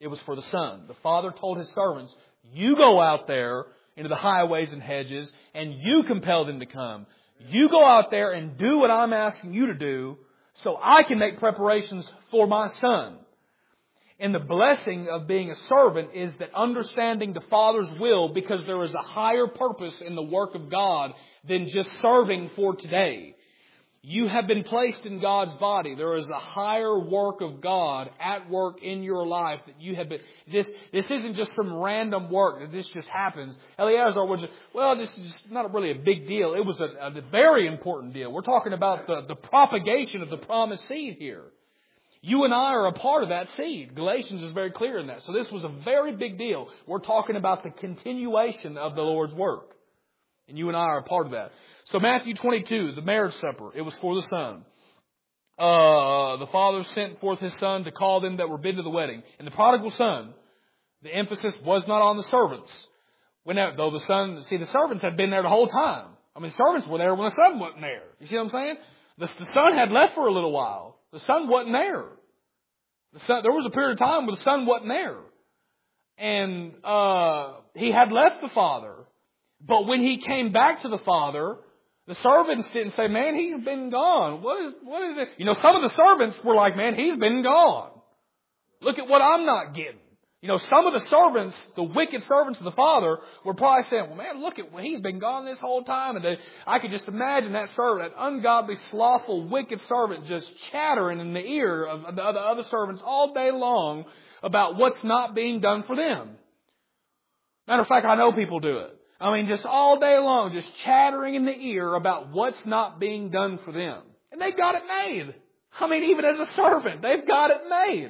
It was for the son. The father told his servants, you go out there into the highways and hedges, and you compel them to come. You go out there and do what I'm asking you to do, so I can make preparations for my son. And the blessing of being a servant is that understanding the Father's will, because there is a higher purpose in the work of God than just serving for today. You have been placed in God's body. There is a higher work of God at work in your life that you have been. This isn't just some random work that this just happens. Eleazar was, this is just not really a big deal. It was a very important deal. We're talking about the propagation of the promised seed here. You and I are a part of that seed. Galatians is very clear in that. So this was a very big deal. We're talking about the continuation of the Lord's work. And you and I are a part of that. So Matthew 22, the marriage supper, it was for the son. The father sent forth his son to call them that were bid to the wedding. And the prodigal son, the emphasis was not on the servants. Though the servants had been there the whole time. I mean, servants were there when the son wasn't there. You see what I'm saying? The son had left for a little while. The son wasn't there. There was a period of time where the son wasn't there. And he had left the father. But when he came back to the father, the servants didn't say, man, he's been gone. What is it? You know, some of the servants were like, man, he's been gone. Look at what I'm not getting. You know, some of the servants, the wicked servants of the father, were probably saying, well, man, look at when he's been gone this whole time. And I could just imagine that servant, that ungodly, slothful, wicked servant just chattering in the ear of the other servants all day long about what's not being done for them. Matter of fact, I know people do it. I mean, just all day long, just chattering in the ear about what's not being done for them. And they got it made. I mean, even as a servant, they've got it made.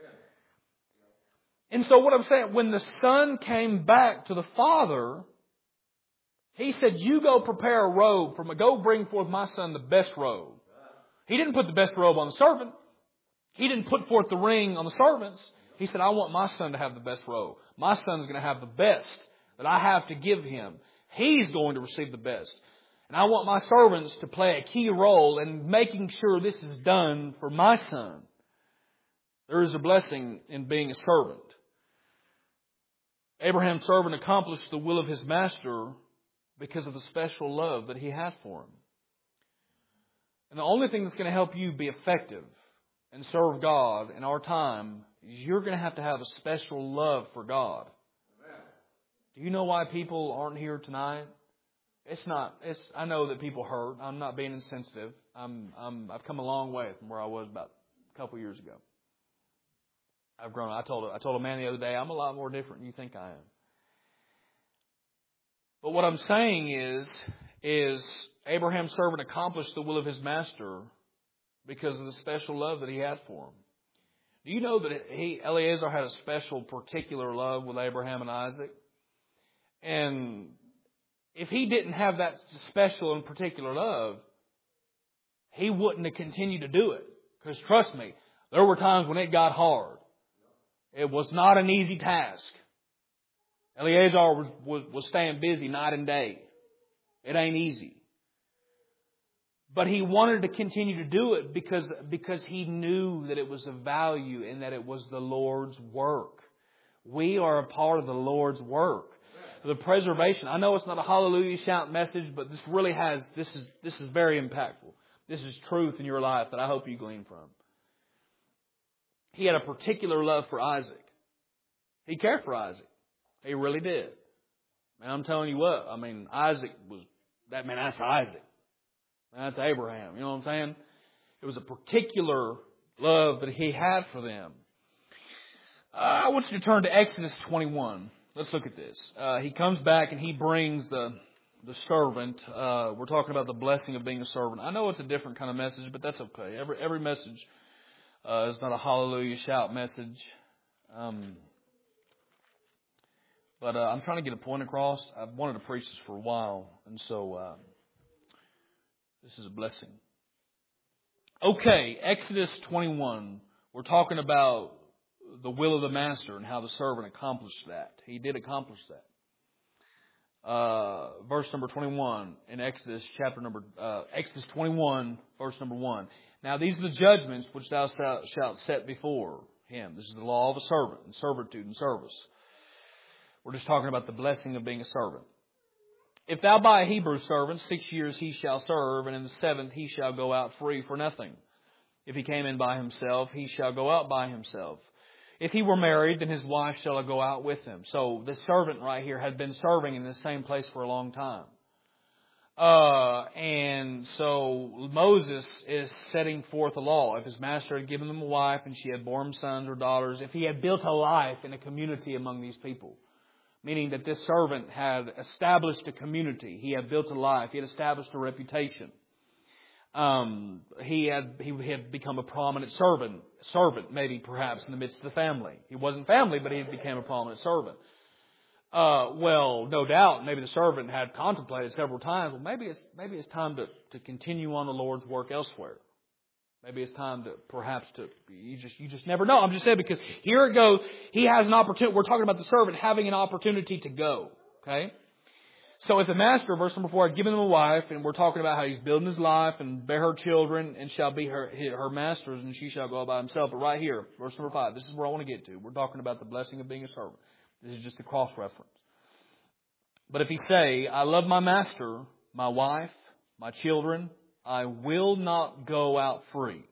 And so what I'm saying, when the son came back to the father, he said, you go prepare a robe go bring forth my son the best robe. He didn't put the best robe on the servant. He didn't put forth the ring on the servants. He said, I want my son to have the best robe. My son's going to have the best that I have to give him. He's going to receive the best. And I want my servants to play a key role in making sure this is done for my son. There is a blessing in being a servant. Abraham's servant accomplished the will of his master because of the special love that he had for him. And the only thing that's going to help you be effective and serve God in our time is you're going to have a special love for God. Do you know why people aren't here tonight? I know that people hurt. I'm not being insensitive. I've come a long way from where I was about a couple years ago. I've grown. I told a man the other day, I'm a lot more different than you think I am. But what I'm saying is Abraham's servant accomplished the will of his master because of the special love that he had for him. Do you know that Eleazar had a special, particular love with Abraham and Isaac? And if he didn't have that special and particular love, he wouldn't have continued to do it. Because trust me, there were times when it got hard. It was not an easy task. Eleazar was staying busy night and day. It ain't easy. But he wanted to continue to do it because he knew that it was of value and that it was the Lord's work. We are a part of the Lord's work. The preservation. I know it's not a hallelujah shout message, but this is very impactful. This is truth in your life that I hope you glean from. He had a particular love for Isaac. He cared for Isaac. He really did. And I'm telling you what, I mean, Isaac was, that's Isaac. That's Abraham. You know what I'm saying? It was a particular love that he had for them. I want you to turn to Exodus 21. Let's look at this. He comes back and he brings the servant. We're talking about the blessing of being a servant. I know it's a different kind of message, but that's okay. Every message is not a hallelujah shout message. But I'm trying to get a point across. I've wanted to preach this for a while, and so this is a blessing. Okay, Exodus 21. We're talking about the will of the master and how the servant accomplished that. He did accomplish that. Verse number 21 in Exodus Exodus 21, verse number 1. Now these are the judgments which thou shalt set before him. This is the law of a servant, and servitude and service. We're just talking about the blessing of being a servant. If thou buy a Hebrew servant, 6 years he shall serve, and in the 7th he shall go out free for nothing. If he came in by himself, he shall go out by himself. If he were married, then his wife shall go out with him. So this servant right here had been serving in the same place for a long time. And so Moses is setting forth a law. If his master had given him a wife and she had borne him sons or daughters, if he had built a life in a community among these people, meaning that this servant had established a community, he had built a life, he had established a reputation. He had become a prominent servant, maybe perhaps in the midst of the family. He wasn't family, but he became a prominent servant. Well, no doubt, maybe the servant had contemplated several times, well, maybe it's time to continue on the Lord's work elsewhere. Maybe it's time you just never know. I'm just saying because here it goes, he has an opportunity, we're talking about the servant having an opportunity to go. Okay? So if the master, verse number 4, had given him a wife, and we're talking about how he's building his life and bear her children and shall be her master's and she shall go by himself. But right here, verse number 5, this is where I want to get to. We're talking about the blessing of being a servant. This is just a cross-reference. But if he say, I love my master, my wife, my children, I will not go out free.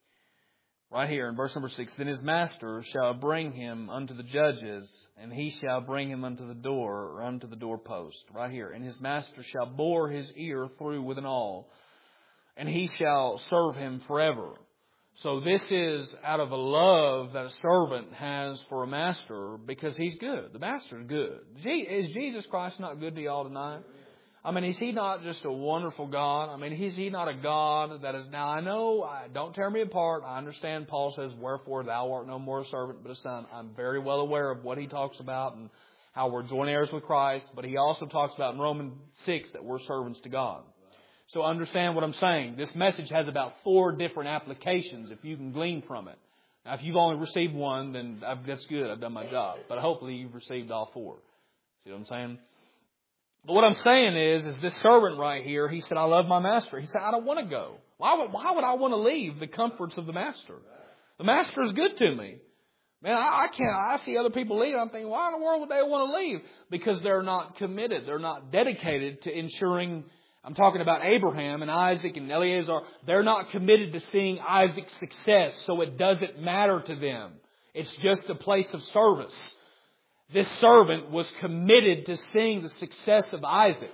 Right here in verse number 6, then his master shall bring him unto the judges, and he shall bring him unto the door, or unto the doorpost. Right here. And his master shall bore his ear through with an awl, and he shall serve him forever. So this is out of a love that a servant has for a master because he's good. The master's good. Is Jesus Christ not good to y'all tonight? I mean, is He not just a wonderful God? I mean, is He not a God that is... Now, I know, don't tear me apart. I understand Paul says, wherefore thou art no more a servant but a son. I'm very well aware of what he talks about and how we're joint heirs with Christ. But he also talks about in Romans 6 that we're servants to God. So understand what I'm saying. This message has about 4 different applications if you can glean from it. Now, if you've only received one, then that's good. I've done my job. But hopefully you've received all 4. See what I'm saying? But what I'm saying is this servant right here, he said, I love my master. He said, I don't want to go. Why would I want to leave the comforts of the master? The master is good to me. Man, I can't. I see other people leave. I'm thinking, why in the world would they want to leave? Because they're not committed. They're not dedicated to ensuring. I'm talking about Abraham and Isaac and Eleazar. They're not committed to seeing Isaac's success, so it doesn't matter to them. It's just a place of service. This servant was committed to seeing the success of Isaac.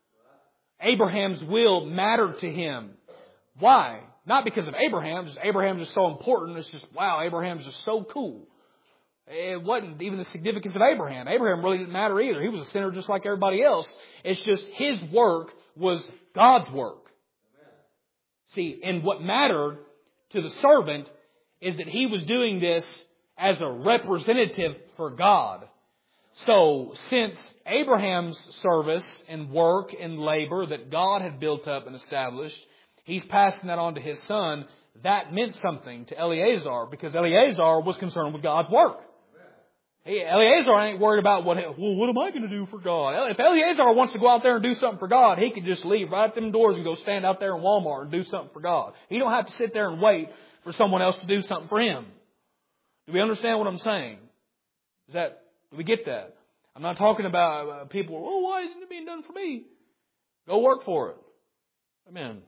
Abraham's will mattered to him. Why? Not because of Abraham. Just Abraham's just so important. It's just, wow, Abraham's just so cool. It wasn't even the significance of Abraham. Abraham really didn't matter either. He was a sinner just like everybody else. It's just his work was God's work. See, and what mattered to the servant is that he was doing this as a representative for God. So, since Abraham's service and work and labor that God had built up and established, he's passing that on to his son. That meant something to Eleazar because Eleazar was concerned with God's work. Eleazar ain't worried about what am I going to do for God? If Eleazar wants to go out there and do something for God, he could just leave right at them doors and go stand out there in Walmart and do something for God. He don't have to sit there and wait for someone else to do something for him. Do we understand what I'm saying? Do we get that? I'm not talking about people, why isn't it being done for me? Go work for it. Amen.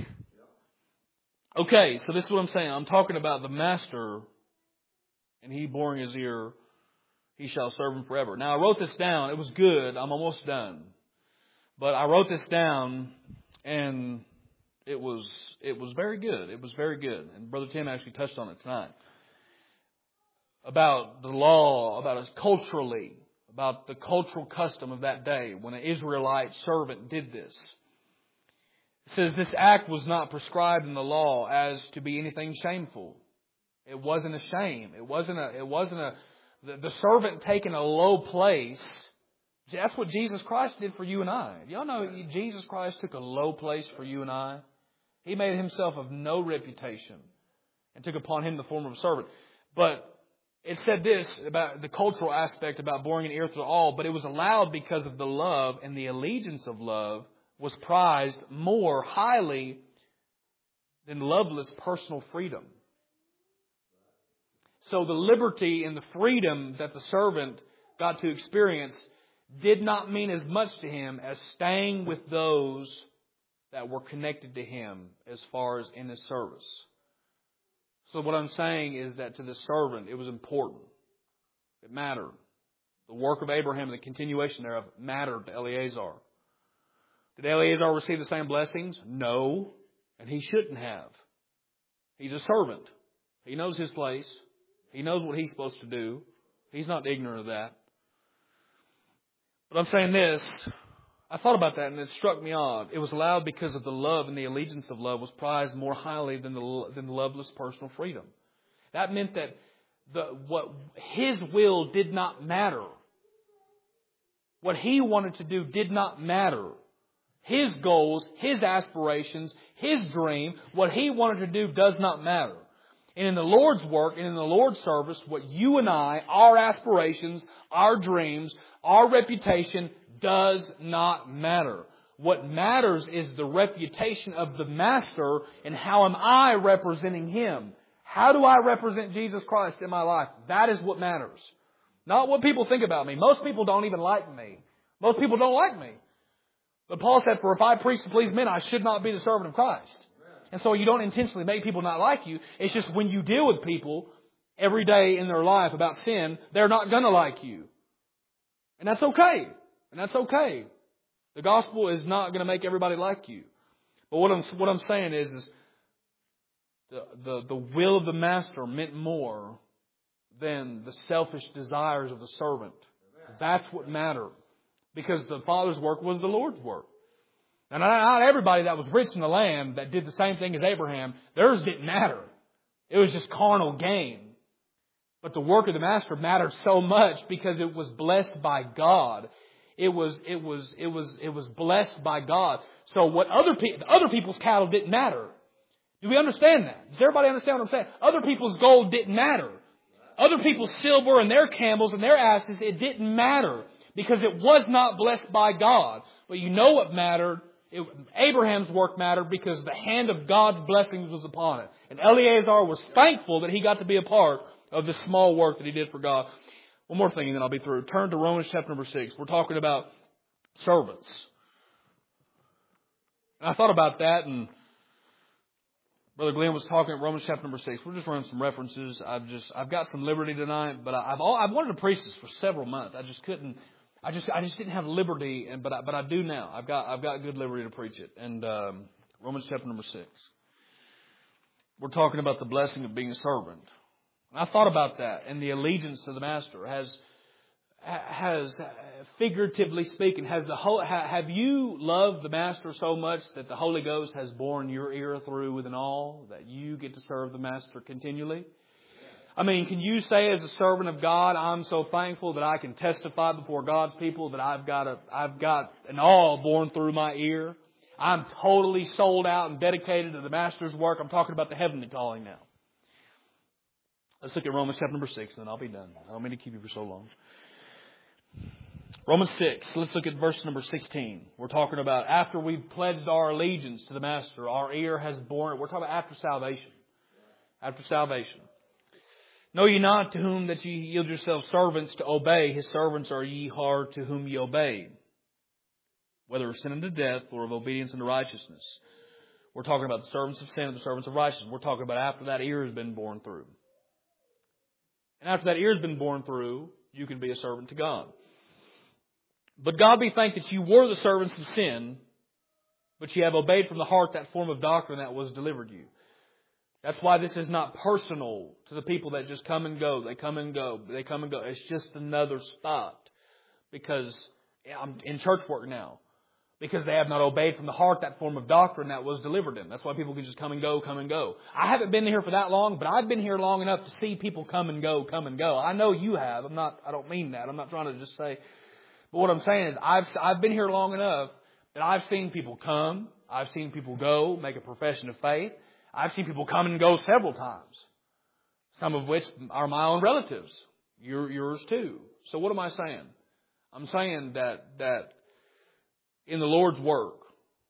Okay, so this is what I'm saying. I'm talking about the master, and he boring his ear, he shall serve him forever. Now, I wrote this down. It was good. I'm almost done. But I wrote this down, and it was very good. It was very good. And Brother Tim actually touched on it tonight. About the law, about us culturally, about the cultural custom of that day when an Israelite servant did this. It says this act was not prescribed in the law as to be anything shameful. It wasn't a shame. The servant taking a low place. That's what Jesus Christ did for you and I. Y'all know Jesus Christ took a low place for you and I. He made himself of no reputation and took upon him the form of a servant. But it said this about the cultural aspect about boring an ear through all, but it was allowed because of the love, and the allegiance of love was prized more highly than loveless personal freedom. So the liberty and the freedom that the servant got to experience did not mean as much to him as staying with those that were connected to him as far as in his service. So what I'm saying is that to the servant, it was important. It mattered. The work of Abraham and the continuation thereof mattered to Eleazar. Did Eleazar receive the same blessings? No, and he shouldn't have. He's a servant. He knows his place. He knows what he's supposed to do. He's not ignorant of that. But I'm saying this, I thought about that and it struck me odd. It was allowed because of the love, and the allegiance of love was prized more highly than the loveless personal freedom. That meant that what his will did not matter. What he wanted to do did not matter. His goals, his aspirations, his dream, what he wanted to do does not matter. And in the Lord's work and in the Lord's service, what you and I, our aspirations, our dreams, our reputation does not matter. What matters is the reputation of the Master, and how am I representing Him? How do I represent Jesus Christ in my life? That is what matters. Not what people think about me. Most people don't even like me. Most people don't like me. But Paul said, for if I preach to please men, I should not be the servant of Christ. And so you don't intentionally make people not like you. It's just when you deal with people every day in their life about sin, they're not going to like you. And that's okay. And that's okay. The gospel is not going to make everybody like you. But what I'm saying is the will of the Master meant more than the selfish desires of the servant. That's what mattered. Because the Father's work was the Lord's work. And not everybody that was rich in the land that did the same thing as Abraham, theirs didn't matter. It was just carnal gain. But the work of the Master mattered so much because it was blessed by God. It was blessed by God. So what other people's cattle didn't matter. Do we understand that? Does everybody understand what I'm saying? Other people's gold didn't matter. Other people's silver and their camels and their asses, it didn't matter. Because it was not blessed by God. But you know what mattered? Abraham's work mattered because the hand of God's blessings was upon it. And Eleazar was thankful that he got to be a part of this small work that he did for God. One more thing and then I'll be through. Turn to Romans chapter number 6. We're talking about servants. And I thought about that, and Brother Glenn was talking at Romans chapter number 6. We're just running some references. I've got some liberty tonight, but I've wanted to preach this for several months. I just couldn't. I just didn't have liberty, but I do now. I've got good liberty to preach it. And Romans chapter number 6. We're talking about the blessing of being a servant. And I thought about that, and the allegiance to the Master has figuratively speaking, have you loved the Master so much that the Holy Ghost has borne your ear through with an all, that you get to serve the Master continually? I mean, can you say as a servant of God, I'm so thankful that I can testify before God's people that I've got an all borne through my ear? I'm totally sold out and dedicated to the Master's work. I'm talking about the heavenly calling now. Let's look at Romans chapter number 6, and then I'll be done. I don't mean to keep you for so long. Romans 6, let's look at verse number 16. We're talking about after we've pledged our allegiance to the Master, our ear has borne it. We're talking about after salvation. After salvation. Know ye not to whom that ye yield yourselves servants to obey? His servants are ye hard to whom ye obey, whether of sin unto death or of obedience unto righteousness. We're talking about the servants of sin and the servants of righteousness. We're talking about after that ear has been borne through. And after that ear has been borne through, you can be a servant to God. But God be thanked that you were the servants of sin, but ye have obeyed from the heart that form of doctrine that was delivered you. That's why this is not personal to the people that just come and go. They come and go. They come and go. It's just another spot. Because I'm in church work now. Because they have not obeyed from the heart that form of doctrine that was delivered them. That's why people can just come and go, come and go. I haven't been here for that long, but I've been here long enough to see people come and go, come and go. I know you have. I don't mean that. I'm not trying to just say. But what I'm saying is I've been here long enough that I've seen people come. I've seen people go, make a profession of faith. I've seen people come and go several times. Some of which are my own relatives. Yours too. So what am I saying? I'm saying that in the Lord's work,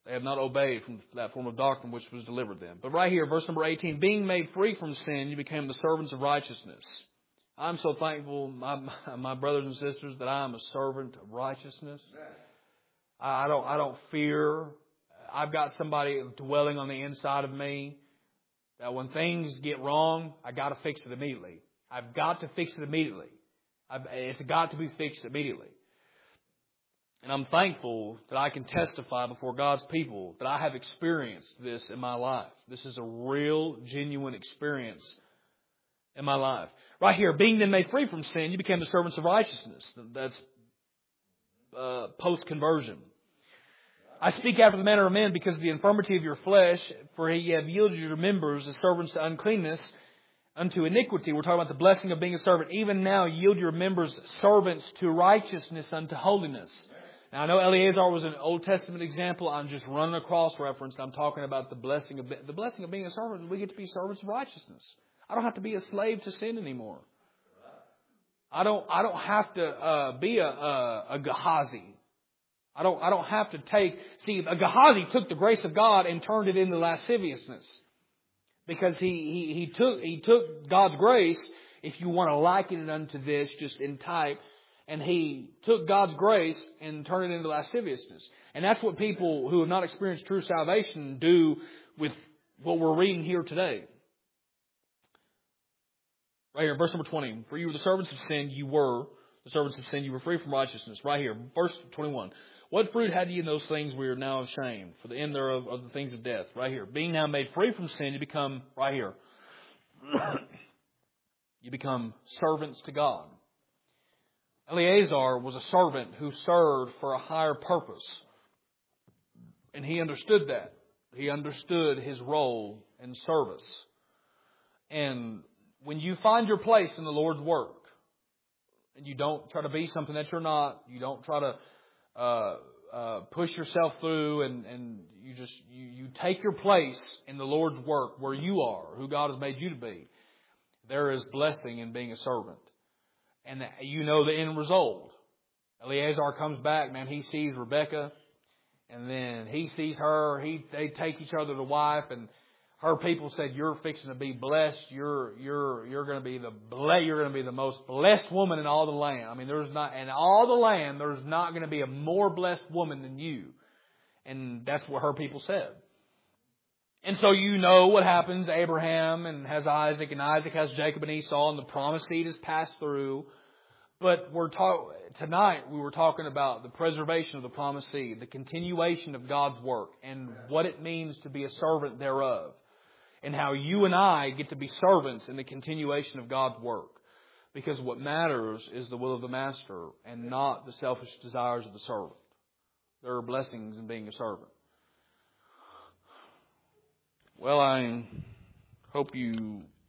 They have not obeyed from that form of doctrine which was delivered them. But right here, verse number 18, being made free from sin, you became the servants of righteousness. I'm so thankful, my brothers and sisters, that I am a servant of righteousness. I don't fear. I've got somebody dwelling on the inside of me that when things get wrong, I got to fix it immediately. I've got to fix it immediately. It's got to be fixed immediately. And I'm thankful that I can testify before God's people that I have experienced this in my life. This is a real, genuine experience in my life. Right here, being then made free from sin, you became the servants of righteousness. That's post-conversion. I speak after the manner of men because of the infirmity of your flesh, for ye have yielded your members as servants to uncleanness, unto iniquity. We're talking about the blessing of being a servant. Even now yield your members servants to righteousness unto holiness. Now I know Eleazar was an Old Testament example. I'm just running a cross-reference. I'm talking about the blessing of being a servant. We get to be servants of righteousness. I don't have to be a slave to sin anymore. I don't have to be a Gehazi. I don't have to a Gehazi took the grace of God and turned it into lasciviousness. Because he took God's grace, if you want to liken it unto this, just in type, and he took God's grace and turned it into lasciviousness. And that's what people who have not experienced true salvation do with what we're reading here today. Right here, verse number 20. For you were the servants of sin, you were free from righteousness. Right here, verse 21. What fruit had ye in those things we are now ashamed? For the end thereof of the things of death. Right here. Being now made free from sin, you become, right here, you become servants to God. Eleazar was a servant who served for a higher purpose. And he understood that. He understood his role in service. And when you find your place in the Lord's work, and you don't try to be something that you're not, you don't try to push yourself through, and you take your place in the Lord's work where you are, who God has made you to be. There is blessing in being a servant. And you know the end result. Eleazar comes back, man, he sees Rebekah, and then he sees her, they take each other to wife, and her people said, "You're fixing to be blessed. You're going to be the most blessed woman in all the land. I mean, in all the land, there's not going to be a more blessed woman than you." And that's what her people said. And so you know what happens. Abraham and has Isaac, and Isaac has Jacob and Esau, and the promised seed is passed through. But tonight we were talking about the preservation of the promised seed, the continuation of God's work, and what it means to be a servant thereof. And how you and I get to be servants in the continuation of God's work. Because what matters is the will of the Master and not the selfish desires of the servant. There are blessings in being a servant. Well, I hope you